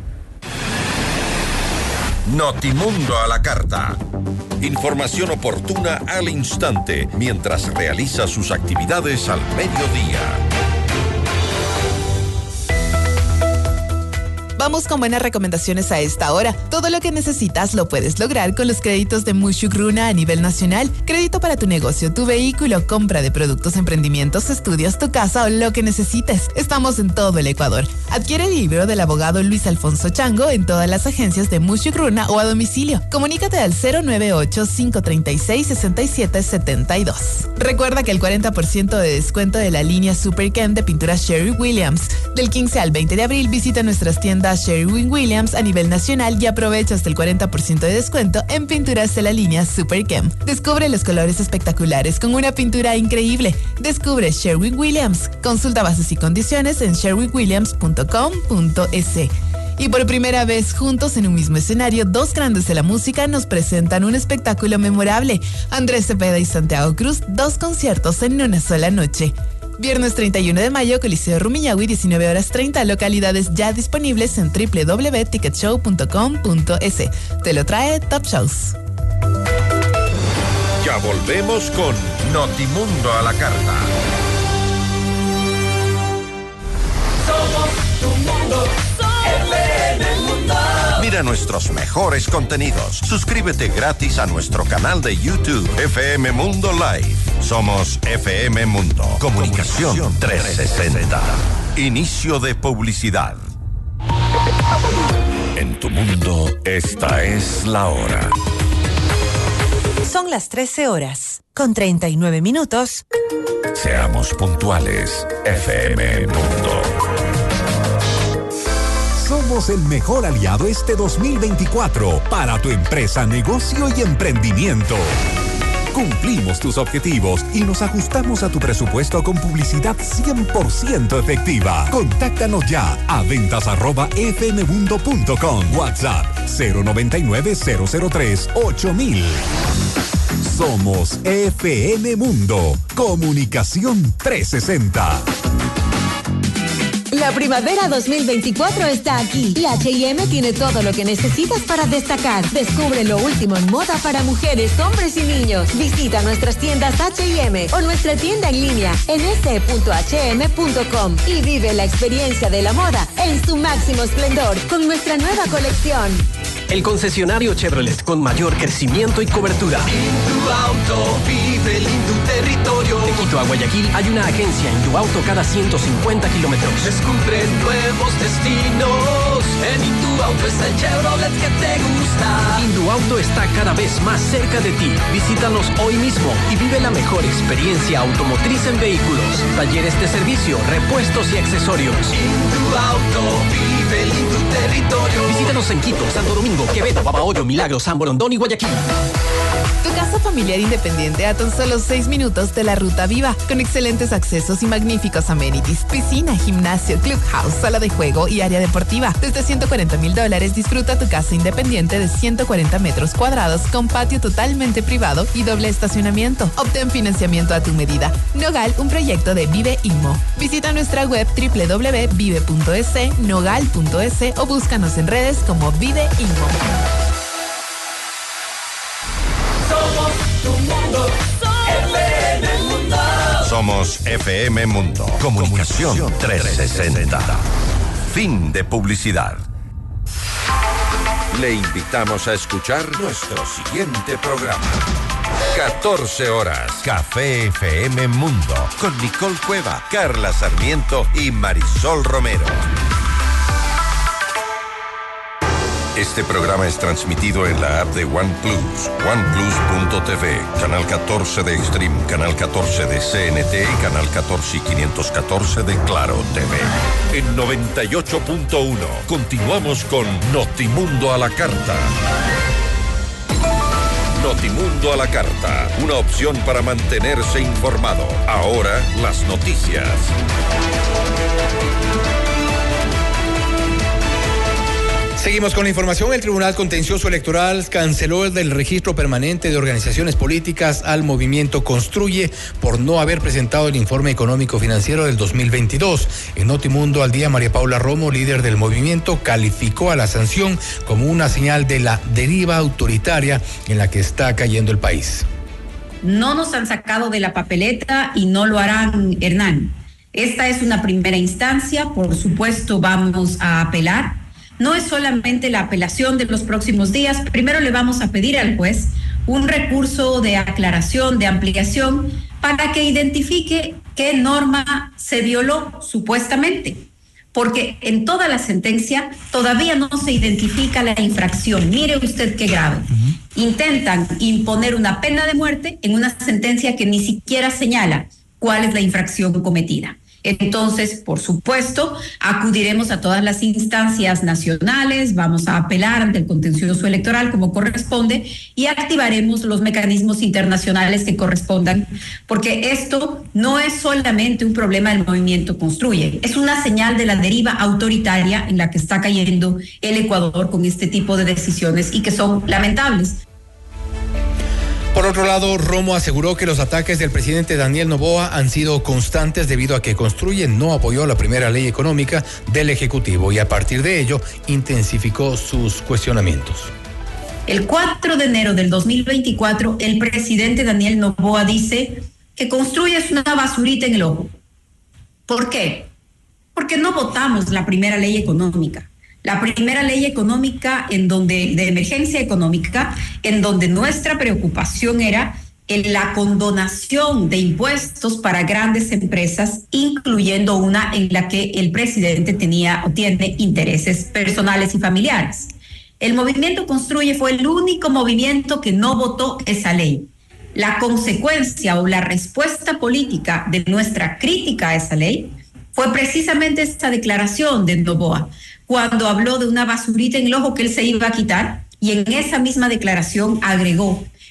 Notimundo a la carta. Información oportuna al instante mientras realiza sus actividades al mediodía. Vamos con buenas recomendaciones a esta hora. Todo lo que necesitas lo puedes lograr con los créditos de Mushuk Runa a nivel nacional. Crédito para tu negocio, tu vehículo, compra de productos, emprendimientos, estudios, tu casa o lo que necesites. Estamos en todo el Ecuador. Adquiere el libro del abogado Luis Alfonso Chango en todas las agencias de Mushuk Runa o a domicilio. Comunícate al cero nueve ocho, cinco tres seis, seis siete siete dos. Recuerda que el cuarenta por ciento de descuento de la línea Super Chem de pinturas Sherwin Williams. Del quince al veinte de abril visita nuestras tiendas Sherwin Williams a nivel nacional y aprovecha hasta el cuarenta por ciento de descuento en pinturas de la línea Super Chem. Descubre los colores espectaculares con una pintura increíble. Descubre Sherwin Williams. Consulta bases y condiciones en sherwin williams punto com punto es. Y por primera vez juntos en un mismo escenario, dos grandes de la música nos presentan un espectáculo memorable. Andrés Cepeda y Santiago Cruz, dos conciertos en una sola noche. Viernes treinta y uno de mayo, Coliseo Rumiñahui, diecinueve horas treinta, localidades ya disponibles en doble u doble u doble u punto ticket show punto com punto es. Te lo trae Top Shows. Ya volvemos con Notimundo a la carta. Somos tu mundo, F M Mundo. Mira nuestros mejores contenidos. Suscríbete gratis a nuestro canal de YouTube, F M Mundo Live. Somos F M Mundo. Comunicación trescientos sesenta. Inicio de publicidad. En tu mundo, esta es la hora. Son las trece horas, con treinta y nueve minutos. Seamos puntuales, F M Mundo. Somos el mejor aliado este dos mil veinticuatro para tu empresa, negocio y emprendimiento. Cumplimos tus objetivos y nos ajustamos a tu presupuesto con publicidad cien por ciento efectiva. Contáctanos ya a ventas arroba fmmundo punto com. WhatsApp cero noventa y nueve, cero cero tres, ocho mil. Somos F M Mundo. Comunicación trescientos sesenta. La primavera dos mil veinticuatro está aquí y H y M tiene todo lo que necesitas para destacar. Descubre lo último en moda para mujeres, hombres y niños. Visita nuestras tiendas H y M o nuestra tienda en línea en s punto h m punto com y vive la experiencia de la moda en su máximo esplendor con nuestra nueva colección. El concesionario Chevrolet con mayor crecimiento y cobertura. Induauto, vive el Indu territorio. De Quito a Guayaquil hay una agencia Induauto cada ciento cincuenta kilómetros. Descubre nuevos destinos. En Induauto está el Chevrolet que te gusta. Induauto está cada vez más cerca de ti. Visítanos hoy mismo y vive la mejor experiencia automotriz en vehículos, talleres de servicio, repuestos y accesorios. Induauto, vive el Indu territorio. Visítanos en Quito, Santo Domingo, Quevedo, Babahoyo, Milagros, San Borondón y Guayaquil. Tu casa familiar independiente a tan solo seis minutos de la Ruta Viva, con excelentes accesos y magníficos amenities, piscina, gimnasio, clubhouse, sala de juego y área deportiva. Desde ciento cuarenta mil dólares disfruta tu casa independiente de ciento cuarenta metros cuadrados con patio totalmente privado y doble estacionamiento. Obtén financiamiento a tu medida. Nogal, un proyecto de Vive Inmo. Visita nuestra web doble u doble u doble u punto vive punto es, nogal punto es o búscanos en redes como Vive Inmo. Somos tu mundo, F M Mundo. Somos F M Mundo. Comunicación trescientos sesenta. Fin de publicidad. Le invitamos a escuchar nuestro siguiente programa. catorce horas. Café F M Mundo. Con Nicole Cueva, Carla Sarmiento y Marisol Romero. Este programa es transmitido en la app de OnePlus, oneplus punto t v, canal catorce de Extreme, canal catorce de C N T y canal catorce y quinientos catorce de Claro T V. En noventa y ocho punto uno continuamos con Notimundo a la Carta. Notimundo a la Carta, una opción para mantenerse informado. Ahora las noticias. Seguimos con la información. El Tribunal Contencioso Electoral canceló el del registro permanente de organizaciones políticas al movimiento Construye por no haber presentado el informe económico financiero del dos mil veintidós. En Notimundo al Día, María Paula Romo, líder del movimiento, calificó a la sanción como una señal de la deriva autoritaria en la que está cayendo el país. No nos han sacado de la papeleta y no lo harán, Hernán. Esta es una primera instancia, por supuesto vamos a apelar. No es solamente la apelación de los próximos días. Primero le vamos a pedir al juez un recurso de aclaración, de ampliación, para que identifique qué norma se violó supuestamente. Porque en toda la sentencia todavía no se identifica la infracción. Mire usted qué grave. Uh-huh. Intentan imponer una pena de muerte en una sentencia que ni siquiera señala cuál es la infracción cometida. Entonces, por supuesto, acudiremos a todas las instancias nacionales, vamos a apelar ante el contencioso electoral como corresponde y activaremos los mecanismos internacionales que correspondan, porque esto no es solamente un problema del movimiento Construye, es una señal de la deriva autoritaria en la que está cayendo el Ecuador con este tipo de decisiones y que son lamentables. Por otro lado, Romo aseguró que los ataques del presidente Daniel Noboa han sido constantes debido a que Construye no apoyó la primera ley económica del Ejecutivo y a partir de ello intensificó sus cuestionamientos. El cuatro de enero del dos mil veinticuatro, el presidente Daniel Noboa dice que Construye es una basurita en el ojo. ¿Por qué? Porque no votamos la primera ley económica. La primera ley económica en donde, de emergencia económica, en donde nuestra preocupación era en la condonación de impuestos para grandes empresas, incluyendo una en la que el presidente tenía o tiene intereses personales y familiares. El movimiento Construye fue el único movimiento que no votó esa ley. La consecuencia o la respuesta política de nuestra crítica a esa ley fue precisamente esta declaración de Noboa, cuando habló de una basurita en el ojo que él se iba a quitar, y en esa misma declaración agregó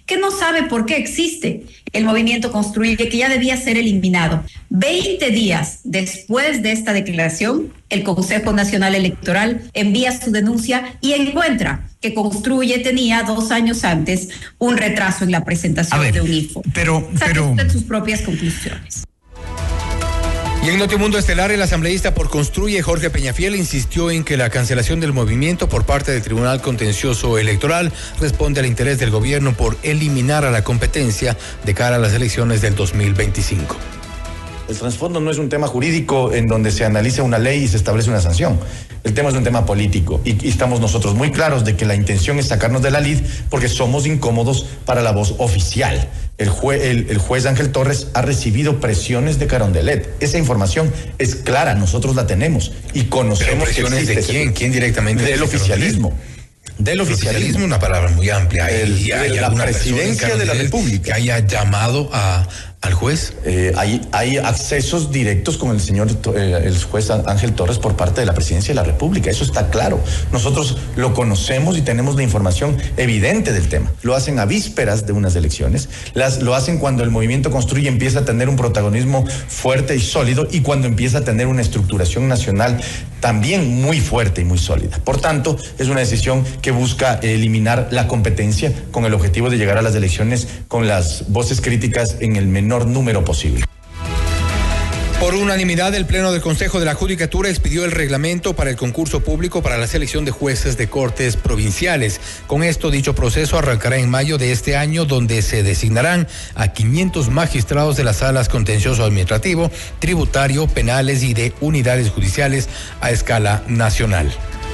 que no sabe por qué existe el movimiento Construye, que ya debía ser eliminado. Veinte días después de esta declaración, el Consejo Nacional Electoral envía su denuncia y encuentra que Construye tenía dos años antes un retraso en la presentación ver, de un info. Pero, Saque pero... usted sus propias conclusiones. Y en Notimundo Estelar, el asambleísta por Construye, Jorge Peñafiel, insistió en que la cancelación del movimiento por parte del Tribunal Contencioso Electoral responde al interés del gobierno por eliminar a la competencia de cara a las elecciones del dos mil veinticinco. El trasfondo no es un tema jurídico en donde se analiza una ley y se establece una sanción. El tema es un tema político y, y estamos nosotros muy claros de que la intención es sacarnos de la lid porque somos incómodos para la voz oficial. El, jue, el, el juez Ángel Torres ha recibido presiones de Carondelet. Esa información es clara, nosotros la tenemos y conocemos. ¿Pero presiones que existe de quién? ¿Quién directamente? Del oficialismo. Del el oficialismo. oficialismo, una palabra muy amplia. El, ¿Hay, hay la presidencia de la República que haya llamado a, al juez? Eh, hay, hay accesos directos con el señor, eh, el juez Ángel Torres por parte de la presidencia de la República. Eso está claro. Nosotros lo conocemos y tenemos la información evidente del tema. Lo hacen a vísperas de unas elecciones. Las, lo hacen cuando el movimiento Construye empieza a tener un protagonismo fuerte y sólido y cuando empieza a tener una estructuración nacional también muy fuerte y muy sólida. Por tanto, es una decisión que busca eliminar la competencia con el objetivo de llegar a las elecciones con las voces críticas en el menor número posible. Por unanimidad, el Pleno del Consejo de la Judicatura expidió el reglamento para el concurso público para la selección de jueces de cortes provinciales. Con esto, dicho proceso arrancará en mayo de este año, donde se designarán a quinientos magistrados de las salas contencioso administrativo, tributario, penales y de unidades judiciales a escala nacional.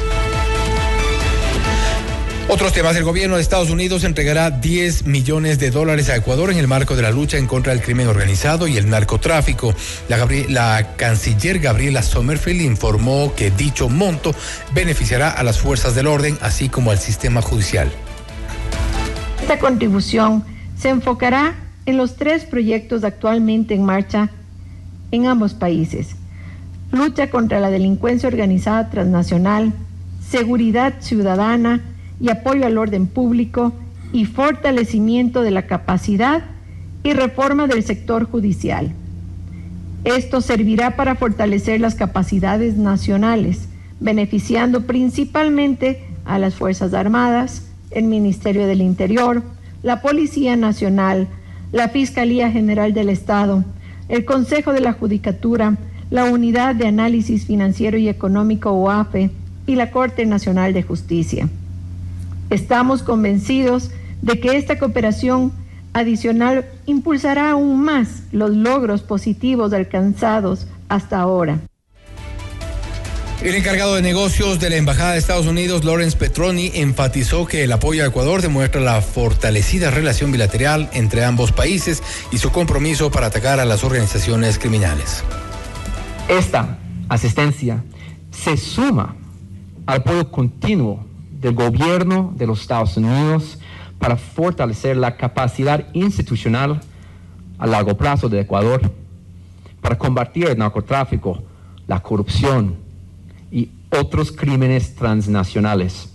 Otros temas. El gobierno de Estados Unidos entregará diez millones de dólares a Ecuador en el marco de la lucha en contra del crimen organizado y el narcotráfico. La, la canciller Gabriela Sommerfield informó que dicho monto beneficiará a las fuerzas del orden, así como al sistema judicial. Esta contribución se enfocará en los tres proyectos actualmente en marcha en ambos países: lucha contra la delincuencia organizada transnacional, seguridad ciudadana y apoyo al orden público, y fortalecimiento de la capacidad y reforma del sector judicial. Esto servirá para fortalecer las capacidades nacionales, beneficiando principalmente a las Fuerzas Armadas, el Ministerio del Interior, la Policía Nacional, la Fiscalía General del Estado, el Consejo de la Judicatura, la Unidad de Análisis Financiero y Económico O A F E y la Corte Nacional de Justicia. Estamos convencidos de que esta cooperación adicional impulsará aún más los logros positivos alcanzados hasta ahora. El encargado de negocios de la Embajada de Estados Unidos, Lawrence Petroni, enfatizó que el apoyo a Ecuador demuestra la fortalecida relación bilateral entre ambos países y su compromiso para atacar a las organizaciones criminales. Esta asistencia se suma al apoyo continuo del gobierno de los Estados Unidos para fortalecer la capacidad institucional a largo plazo de Ecuador, para combatir el narcotráfico, la corrupción y otros crímenes transnacionales.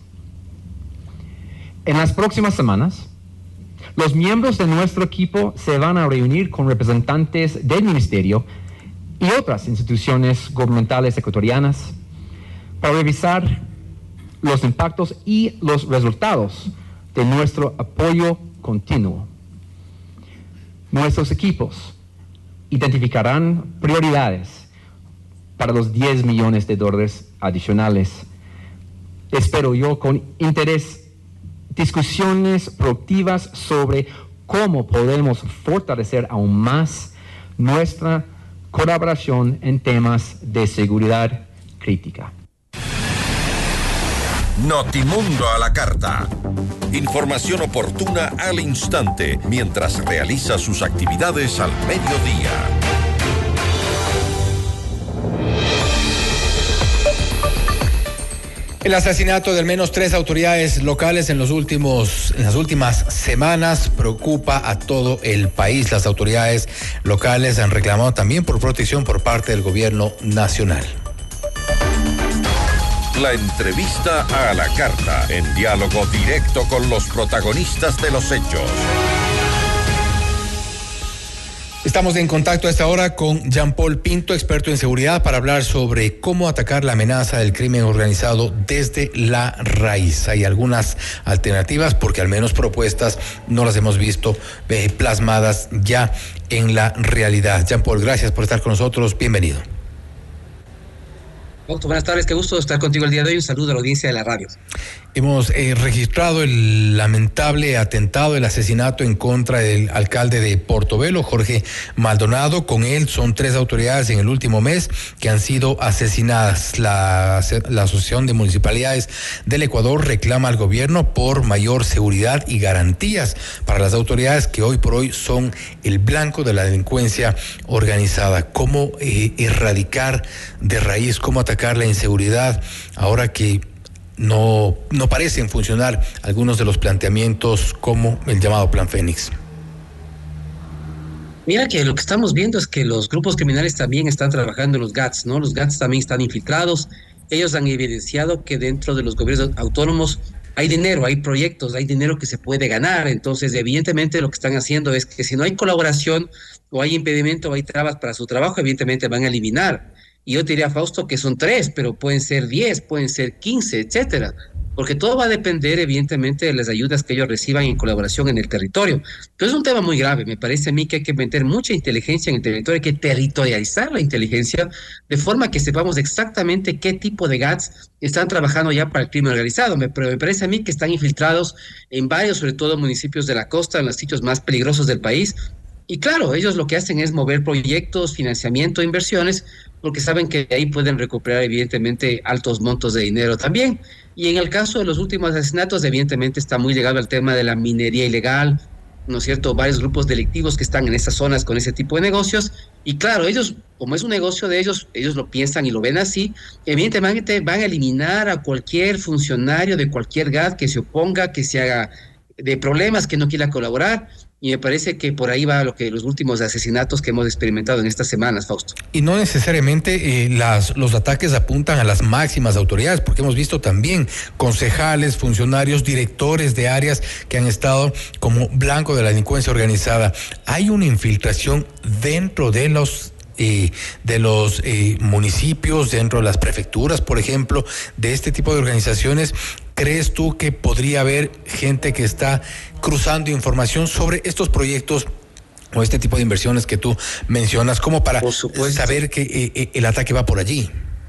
En las próximas semanas, los miembros de nuestro equipo se van a reunir con representantes del Ministerio y otras instituciones gubernamentales ecuatorianas para revisar los impactos y los resultados de nuestro apoyo continuo. Nuestros equipos identificarán prioridades para los diez millones de dólares adicionales. Espero yo con interés discusiones productivas sobre cómo podemos fortalecer aún más nuestra colaboración en temas de seguridad crítica. Notimundo a la carta. Información oportuna al instante mientras realiza sus actividades al mediodía. El asesinato de al menos tres autoridades locales en los últimos, en las últimas semanas preocupa a todo el país. Las autoridades locales han reclamado también por protección por parte del gobierno nacional. La entrevista a la carta, en diálogo directo con los protagonistas de los hechos. Estamos en contacto a esta hora con Jean-Paul Pinto, experto en seguridad, para hablar sobre cómo atacar la amenaza del crimen organizado desde la raíz. Hay algunas alternativas, porque al menos propuestas no las hemos visto eh, plasmadas ya en la realidad. Jean-Paul, gracias por estar con nosotros. Bienvenido. Buenas tardes, qué gusto estar contigo el día de hoy. Un saludo a la audiencia de la radio. Hemos eh, registrado el lamentable atentado, el asesinato en contra del alcalde de Portobelo, Jorge Maldonado. Con él son tres autoridades en el último mes que han sido asesinadas. La, la Asociación de Municipalidades del Ecuador reclama al gobierno por mayor seguridad y garantías para las autoridades que hoy por hoy son el blanco de la delincuencia organizada. ¿Cómo eh, erradicar de raíz, cómo atacar la inseguridad ahora que no, no parecen funcionar algunos de los planteamientos como el llamado Plan Fénix? Mira que lo que estamos viendo es que los grupos criminales también están trabajando en los G A Ts, ¿no? Los G A Ts también están infiltrados. Ellos han evidenciado que dentro de los gobiernos autónomos hay dinero, hay proyectos, hay dinero que se puede ganar. Entonces, evidentemente, lo que están haciendo es que si no hay colaboración o hay impedimento o hay trabas para su trabajo, evidentemente van a eliminar. Y yo te diría, Fausto, que son tres, pero pueden ser diez, pueden ser quince, etcétera. Porque todo va a depender, evidentemente, de las ayudas que ellos reciban en colaboración en el territorio. Pero es un tema muy grave. Me parece a mí que hay que meter mucha inteligencia en el territorio, hay que territorializar la inteligencia de forma que sepamos exactamente qué tipo de G A Ts están trabajando ya para el crimen organizado. Me, pero me parece a mí que están infiltrados en varios, sobre todo municipios de la costa, en los sitios más peligrosos del país. Y claro, ellos lo que hacen es mover proyectos, financiamiento, inversiones, porque saben que ahí pueden recuperar evidentemente altos montos de dinero también. Y en el caso de los últimos asesinatos, evidentemente está muy ligado al tema de la minería ilegal, ¿no es cierto? Varios grupos delictivos que están en esas zonas con ese tipo de negocios. Y claro, ellos, como es un negocio de ellos, ellos lo piensan y lo ven así, evidentemente van a eliminar a cualquier funcionario de cualquier G A T que se oponga, que se haga de problemas, que no quiera colaborar. Y me parece que por ahí va lo que los últimos asesinatos que hemos experimentado en estas semanas, Fausto. Y no necesariamente eh, las, los ataques apuntan a las máximas autoridades, porque hemos visto también concejales, funcionarios, directores de áreas que han estado como blanco de la delincuencia organizada. Hay una infiltración dentro de los Eh, de los eh, municipios, dentro de las prefecturas, por ejemplo, de este tipo de organizaciones. ¿Crees tú que podría haber gente que está cruzando información sobre estos proyectos o este tipo de inversiones que tú mencionas, como para saber que eh, el ataque va por allí?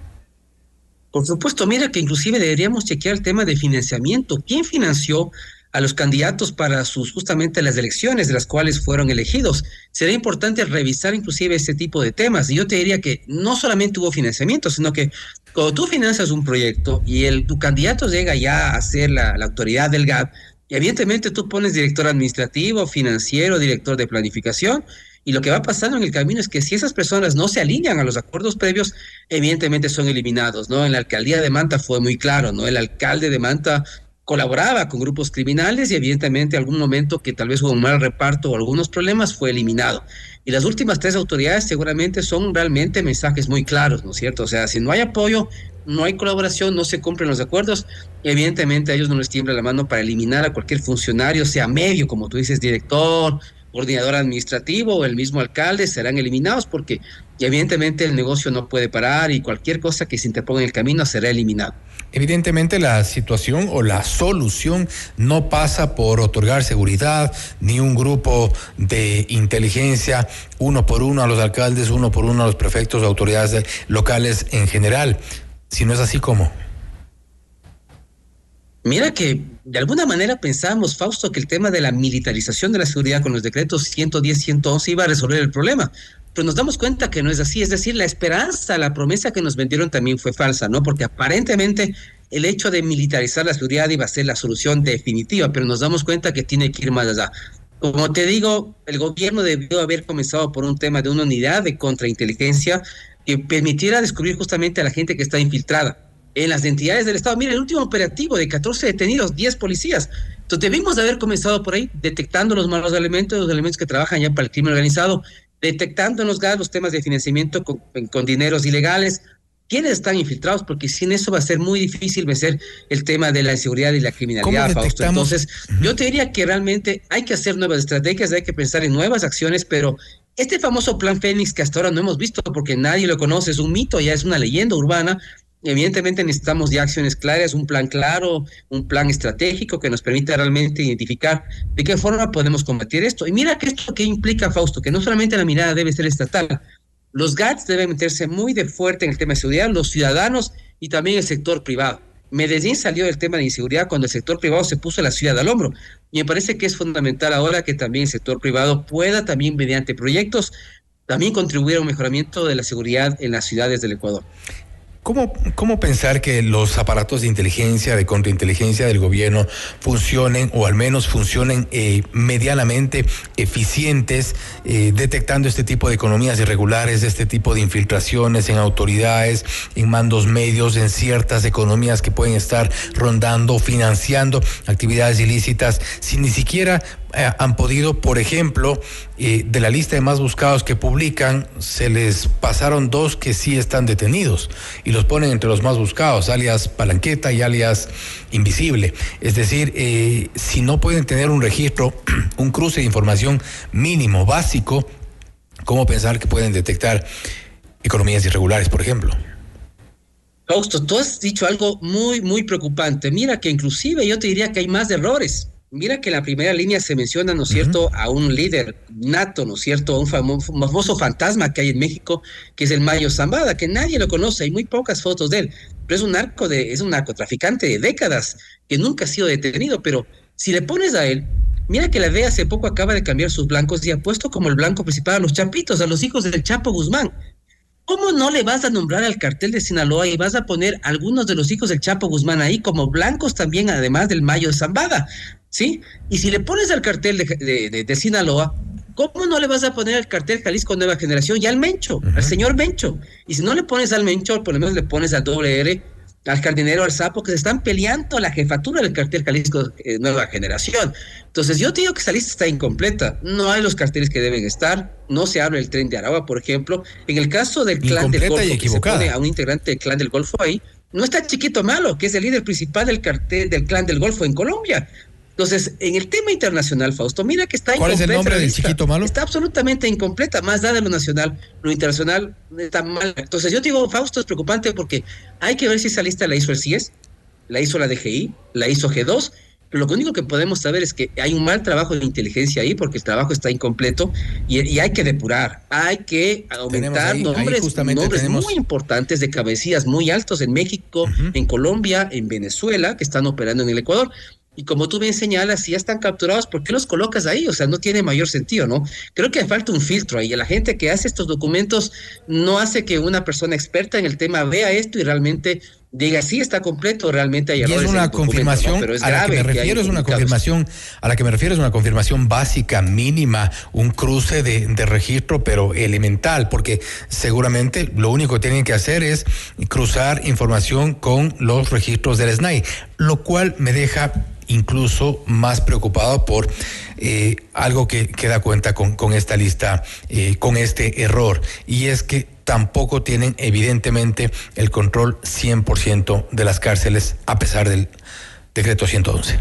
Por supuesto, mira que inclusive deberíamos chequear el tema de financiamiento. ¿Quién financió a los candidatos para sus justamente las elecciones de las cuales fueron elegidos? Será importante revisar inclusive este tipo de temas. Y yo te diría que no solamente hubo financiamiento, sino que cuando tú financias un proyecto y el, tu candidato llega ya a ser la, la autoridad del G A T, y evidentemente tú pones director administrativo, financiero, director de planificación, y lo que va pasando en el camino es que si esas personas no se alinean a los acuerdos previos, evidentemente son eliminados, ¿no? En la alcaldía de Manta fue muy claro, ¿no? El alcalde de Manta colaboraba con grupos criminales y evidentemente algún momento que tal vez hubo un mal reparto o algunos problemas fue eliminado. Y las últimas tres autoridades seguramente son realmente mensajes muy claros, ¿no es cierto? O sea, si no hay apoyo, no hay colaboración, no se cumplen los acuerdos, evidentemente a ellos no les tiembla la mano para eliminar a cualquier funcionario, sea medio, como tú dices, director, coordinador administrativo o el mismo alcalde, serán eliminados porque evidentemente el negocio no puede parar y cualquier cosa que se interponga en el camino será eliminado. Evidentemente la situación o la solución no pasa por otorgar seguridad ni un grupo de inteligencia uno por uno a los alcaldes, uno por uno a los prefectos o autoridades locales en general. Si no es así, ¿cómo? Mira que de alguna manera pensamos, Fausto, que el tema de la militarización de la seguridad con los decretos ciento diez, ciento once iba a resolver el problema. Pero nos damos cuenta que no es así, es decir, la esperanza, la promesa que nos vendieron también fue falsa, ¿no? Porque aparentemente el hecho de militarizar la seguridad iba a ser la solución definitiva, pero nos damos cuenta que tiene que ir más allá. Como te digo, el gobierno debió haber comenzado por un tema de una unidad de contrainteligencia que permitiera descubrir justamente a la gente que está infiltrada en las entidades del Estado. Mira, el último operativo de catorce detenidos, diez policías. Entonces debimos de haber comenzado por ahí, detectando los malos elementos, los elementos que trabajan ya para el crimen organizado, detectando en los G A T los temas de financiamiento con, con dineros ilegales, quiénes están infiltrados, porque sin eso va a ser muy difícil vencer el tema de la inseguridad y la criminalidad, Fausto. Entonces, uh-huh. yo te diría que realmente hay que hacer nuevas estrategias, hay que pensar en nuevas acciones, pero este famoso plan Fénix que hasta ahora no hemos visto porque nadie lo conoce, es un mito, ya es una leyenda urbana. Evidentemente necesitamos ya acciones claras, un plan claro, un plan estratégico que nos permita realmente identificar de qué forma podemos combatir esto. Y mira que esto que implica, Fausto, que no solamente la mirada debe ser estatal, los GATS deben meterse muy de fuerte en el tema de seguridad, los ciudadanos y también el sector privado. Medellín salió del tema de inseguridad cuando el sector privado se puso la ciudad al hombro. Y me parece que es fundamental ahora que también el sector privado pueda también, mediante proyectos, también contribuir a un mejoramiento de la seguridad en las ciudades del Ecuador. ¿Cómo, ¿Cómo pensar que los aparatos de inteligencia, de contrainteligencia del gobierno funcionen o al menos funcionen eh, medianamente eficientes, eh, detectando este tipo de economías irregulares, este tipo de infiltraciones en autoridades, en mandos medios, en ciertas economías que pueden estar rondando, financiando actividades ilícitas, si ni siquiera eh, han podido, por ejemplo, eh, de la lista de más buscados que publican, se les pasaron dos que sí están detenidos y los ponen entre los más buscados, alias Palanqueta y alias Invisible. Es decir, eh, si no pueden tener un registro, un cruce de información mínimo, básico, ¿cómo pensar que pueden detectar economías irregulares, por ejemplo? Fausto, tú has dicho algo muy, muy preocupante. Mira que inclusive yo te diría que hay más errores. Mira que en la primera línea se menciona, ¿no es cierto?, uh-huh. a un líder nato, ¿no es cierto?, a un famoso, famoso fantasma que hay en México, que es el Mayo Zambada, que nadie lo conoce, hay muy pocas fotos de él, pero es un narco de, es un narcotraficante de décadas, que nunca ha sido detenido, pero si le pones a él, mira que la D E A hace poco acaba de cambiar sus blancos y ha puesto como el blanco principal a los chapitos, a los hijos del Chapo Guzmán. ¿Cómo no le vas a nombrar al cartel de Sinaloa y vas a poner algunos de los hijos del Chapo Guzmán ahí como blancos también, además del Mayo Zambada? ¿Sí? Y si le pones al cartel de, de, de, de Sinaloa, ¿cómo no le vas a poner al cartel Jalisco Nueva Generación y al Mencho, uh-huh. al señor Mencho? Y si no le pones al Mencho, por lo menos le pones al doble R, al Jardinero, al Sapo, que se están peleando la jefatura del cartel Jalisco eh, Nueva Generación. Entonces yo te digo que esa lista está incompleta, no hay los carteles que deben estar, no se habla del Tren de Aragua, por ejemplo. En el caso del Clan del Golfo, que se pone a un integrante del Clan del Golfo ahí, no está Chiquito Malo, que es el líder principal del cartel del Clan del Golfo en Colombia. Entonces, en el tema internacional, Fausto, mira que está incompleta. ¿Cuál es el nombre del Chiquito Malo? Está absolutamente incompleta, más dada lo nacional, lo internacional está mal. Entonces, yo digo, Fausto, es preocupante porque hay que ver si esa lista la hizo el C I E S, la hizo la D G I, la hizo G dos, pero lo único que podemos saber es que hay un mal trabajo de inteligencia ahí porque el trabajo está incompleto y, y hay que depurar, hay que aumentar ahí, nombres, ahí nombres tenemos... muy importantes de cabecillas muy altos en México, uh-huh. en Colombia, en Venezuela, que están operando en el Ecuador. Y como tú bien señalas, si ya están capturados, ¿por qué los colocas ahí? O sea, no tiene mayor sentido, ¿no? Creo que falta un filtro ahí. La gente que hace estos documentos no hace que una persona experta en el tema vea esto y realmente diga, sí, está completo, realmente hay errores. Y es una confirmación, ¿no? Pero es a la que me refiero, es una confirmación, a la que me refiero es una confirmación básica, mínima, un cruce de, de registro, pero elemental, porque seguramente lo único que tienen que hacer es cruzar información con los registros del S N A I, lo cual me deja incluso más preocupado por eh, algo que, que da cuenta con, con esta lista, eh, con este error, y es que tampoco tienen evidentemente el control cien por ciento de las cárceles a pesar del decreto ciento once.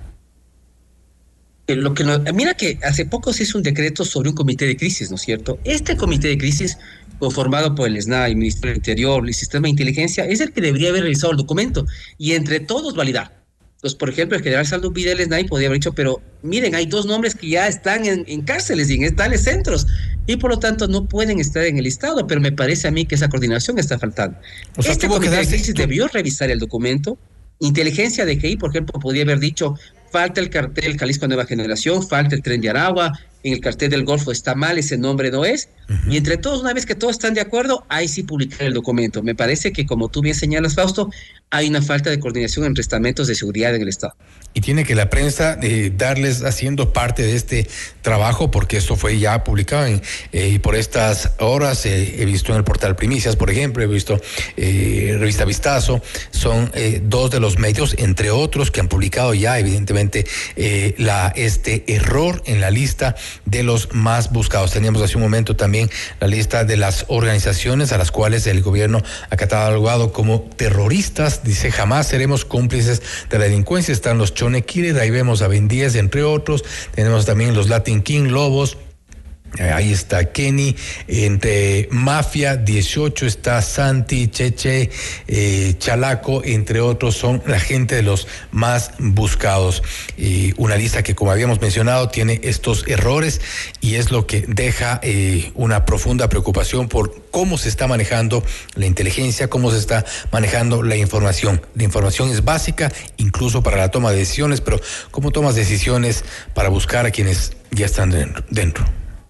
Lo que no, mira que hace poco se hizo un decreto sobre un comité de crisis, ¿no es cierto? Este comité de crisis, conformado por el S N A I, el Ministerio del Interior, el Sistema de Inteligencia, es el que debería haber revisado el documento y entre todos validar. Entonces, por ejemplo, el general Saldo Vidal S N A I podría haber dicho, pero miren, hay dos nombres que ya están en, en cárceles y en tales centros, y por lo tanto no pueden estar en el listado, pero me parece a mí que esa coordinación está faltando. O sea, este comité de crisis debió revisar el documento. Inteligencia de G I, por ejemplo, podría haber dicho, falta el cartel Jalisco Nueva Generación, falta el Tren de Aragua, en el cartel del Golfo está mal, ese nombre no es, uh-huh. y entre todos, una vez que todos están de acuerdo, ahí sí publicar el documento. Me parece que, como tú bien señalas, Fausto, hay una falta de coordinación entre estamentos de seguridad en el Estado. Y tiene que la prensa eh, darles haciendo parte de este trabajo, porque esto fue ya publicado en, eh, por estas horas, eh, he visto en el portal Primicias, por ejemplo, he visto eh, Revista Vistazo, son eh, dos de los medios, entre otros, que han publicado ya, evidentemente, eh, la este error en la lista de los más buscados. Teníamos hace un momento también la lista de las organizaciones a las cuales el gobierno ha catalogado como terroristas. Dice, jamás seremos cómplices de la delincuencia. Están los Chonekire, ahí vemos a Ben diez, entre otros. Tenemos también los Latin King, Lobos. Ahí está Kenny, entre Mafia dieciocho está Santi, Cheche, eh, Chalaco, entre otros son la gente de los más buscados. Y una lista que, como habíamos mencionado, tiene estos errores y es lo que deja eh, una profunda preocupación por cómo se está manejando la inteligencia, cómo se está manejando la información. La información es básica incluso para la toma de decisiones, pero ¿cómo tomas decisiones para buscar a quienes ya están dentro? dentro?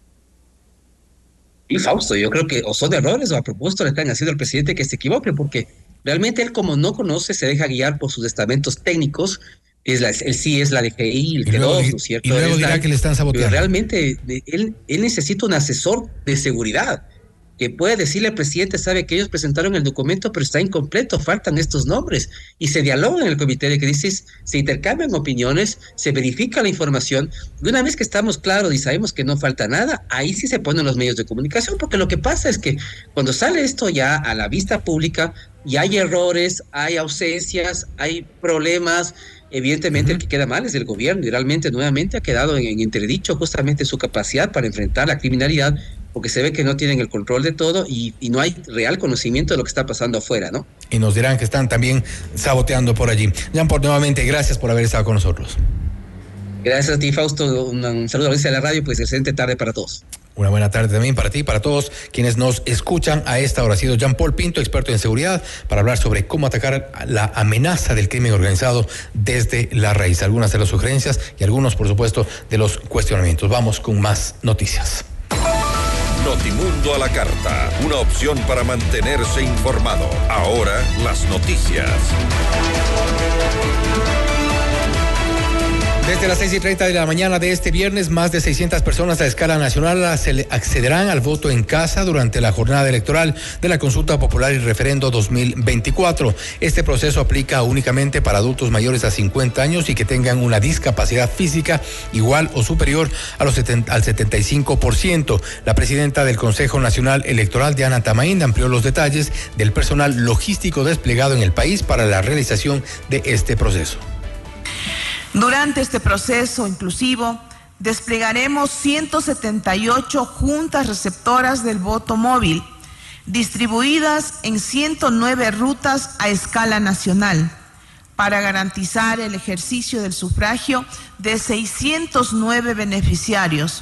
Y Fausto, yo creo que o son errores o a propósito le están haciendo al presidente que se equivoque, porque realmente él, como no conoce, se deja guiar por sus estamentos técnicos. Es la, él sí es la D G I, el T dos, ¿no es cierto? Y luego dirá que le están saboteando. Pero realmente él, él necesita un asesor de seguridad que puede decirle al presidente, sabe que ellos presentaron el documento, pero está incompleto, faltan estos nombres, y se dialoga en el comité de crisis, se intercambian opiniones, se verifica la información, y una vez que estamos claros y sabemos que no falta nada, ahí sí se ponen los medios de comunicación, porque lo que pasa es que cuando sale esto ya a la vista pública, y hay errores, hay ausencias, hay problemas, evidentemente uh-huh. el que queda mal es el gobierno, y realmente nuevamente ha quedado en, en entredicho justamente su capacidad para enfrentar la criminalidad, porque se ve que no tienen el control de todo y, y no hay real conocimiento de lo que está pasando afuera, ¿no? Y nos dirán que están también saboteando por allí. Jean-Paul, nuevamente, gracias por haber estado con nosotros. Gracias a ti, Fausto. Un, un saludo a la audiencia de la radio, pues excelente tarde para todos. Una buena tarde también para ti y para todos quienes nos escuchan a esta hora. Ha sido Jean-Paul Pinto, experto en seguridad, para hablar sobre cómo atacar la amenaza del crimen organizado desde la raíz. Algunas de las sugerencias y algunos, por supuesto, de los cuestionamientos. Vamos con más noticias. Notimundo a la carta, una opción para mantenerse informado. Ahora las noticias. Desde las seis y treinta de la mañana de este viernes, más de seiscientas personas a escala nacional accederán al voto en casa durante la jornada electoral de la Consulta Popular y Referendo dos mil veinticuatro. Este proceso aplica únicamente para adultos mayores a cincuenta años y que tengan una discapacidad física igual o superior a los setenta, al setenta y cinco por ciento. La presidenta del Consejo Nacional Electoral, Diana Tamaín, amplió los detalles del personal logístico desplegado en el país para la realización de este proceso. Durante este proceso inclusivo, desplegaremos ciento setenta y ocho juntas receptoras del voto móvil, distribuidas en ciento nueve rutas a escala nacional, para garantizar el ejercicio del sufragio de seiscientos nueve beneficiarios.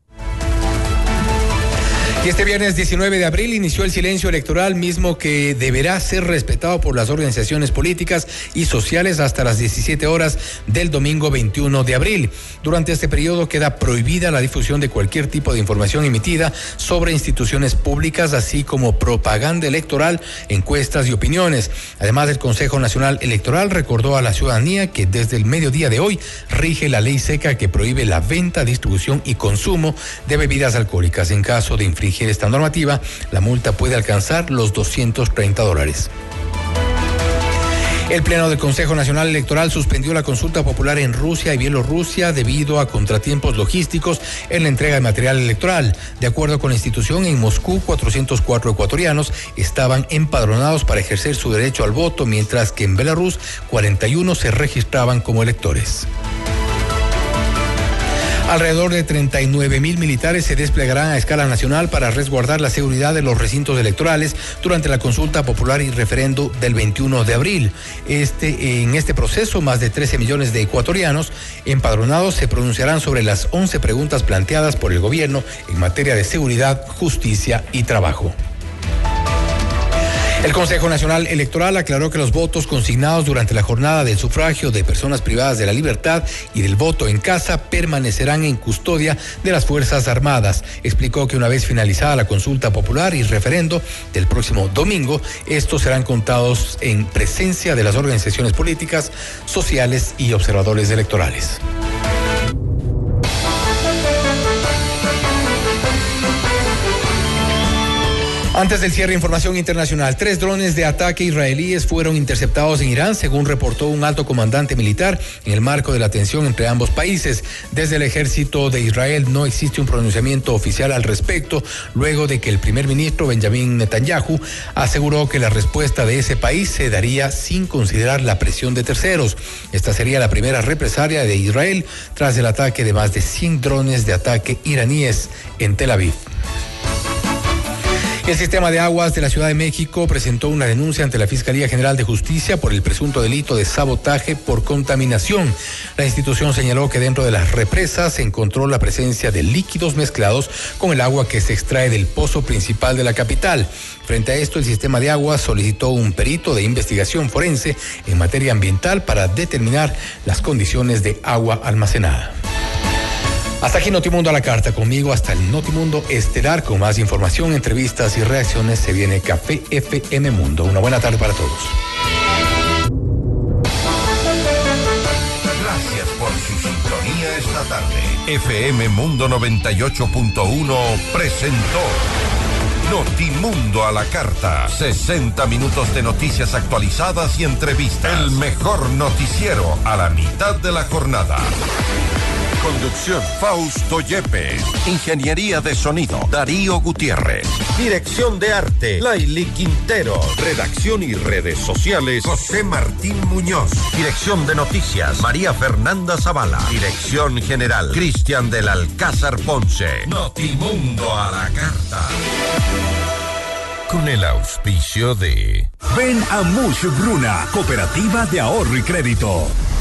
Y este viernes diecinueve de abril inició el silencio electoral, mismo que deberá ser respetado por las organizaciones políticas y sociales hasta las diecisiete horas del domingo veintiuno de abril. Durante este periodo queda prohibida la difusión de cualquier tipo de información emitida sobre instituciones públicas, así como propaganda electoral, encuestas y opiniones. Además, el Consejo Nacional Electoral recordó a la ciudadanía que desde el mediodía de hoy rige la ley seca que prohíbe la venta, distribución y consumo de bebidas alcohólicas. En caso de infringir esta normativa, la multa puede alcanzar los doscientos treinta dólares. El Pleno del Consejo Nacional Electoral suspendió la consulta popular en Rusia y Bielorrusia debido a contratiempos logísticos en la entrega de material electoral. De acuerdo con la institución, en Moscú, cuatrocientos cuatro ecuatorianos estaban empadronados para ejercer su derecho al voto, mientras que en Belarus, cuarenta y uno se registraban como electores. Alrededor de treinta y nueve mil militares se desplegarán a escala nacional para resguardar la seguridad de los recintos electorales durante la consulta popular y referendo del veintiuno de abril. Este, en este proceso, más de trece millones de ecuatorianos empadronados se pronunciarán sobre las once preguntas planteadas por el gobierno en materia de seguridad, justicia y trabajo. El Consejo Nacional Electoral aclaró que los votos consignados durante la jornada del sufragio de personas privadas de la libertad y del voto en casa permanecerán en custodia de las Fuerzas Armadas. Explicó que una vez finalizada la consulta popular y referendo del próximo domingo, estos serán contados en presencia de las organizaciones políticas, sociales y observadores electorales. Antes del cierre, información internacional. Tres drones de ataque israelíes fueron interceptados en Irán, según reportó un alto comandante militar, en el marco de la tensión entre ambos países. Desde el ejército de Israel no existe un pronunciamiento oficial al respecto, luego de que el primer ministro Benjamin Netanyahu aseguró que la respuesta de ese país se daría sin considerar la presión de terceros. Esta sería la primera represalia de Israel tras el ataque de más de cien drones de ataque iraníes en Tel Aviv. El sistema de aguas de la Ciudad de México presentó una denuncia ante la Fiscalía General de Justicia por el presunto delito de sabotaje por contaminación. La institución señaló que dentro de las represas se encontró la presencia de líquidos mezclados con el agua que se extrae del pozo principal de la capital. Frente a esto, el sistema de aguas solicitó un perito de investigación forense en materia ambiental para determinar las condiciones de agua almacenada. Hasta aquí Notimundo a la carta, conmigo hasta el Notimundo Estelar, con más información, entrevistas y reacciones. Se viene Café F M Mundo. Una buena tarde para todos. Gracias por su sintonía esta tarde. F M Mundo noventa y ocho punto uno presentó Notimundo a la carta. sesenta minutos de noticias actualizadas y entrevistas. El mejor noticiero a la mitad de la jornada. Conducción, Fausto Yepes. Ingeniería de sonido, Darío Gutiérrez. Dirección de arte, Laili Quintero. Redacción y redes sociales, José Martín Muñoz. Dirección de noticias, María Fernanda Zavala. Dirección general, Cristian del Alcázar Ponce. Notimundo a la carta. Con el auspicio de... Ven a Mush Bruna, Cooperativa de Ahorro y Crédito.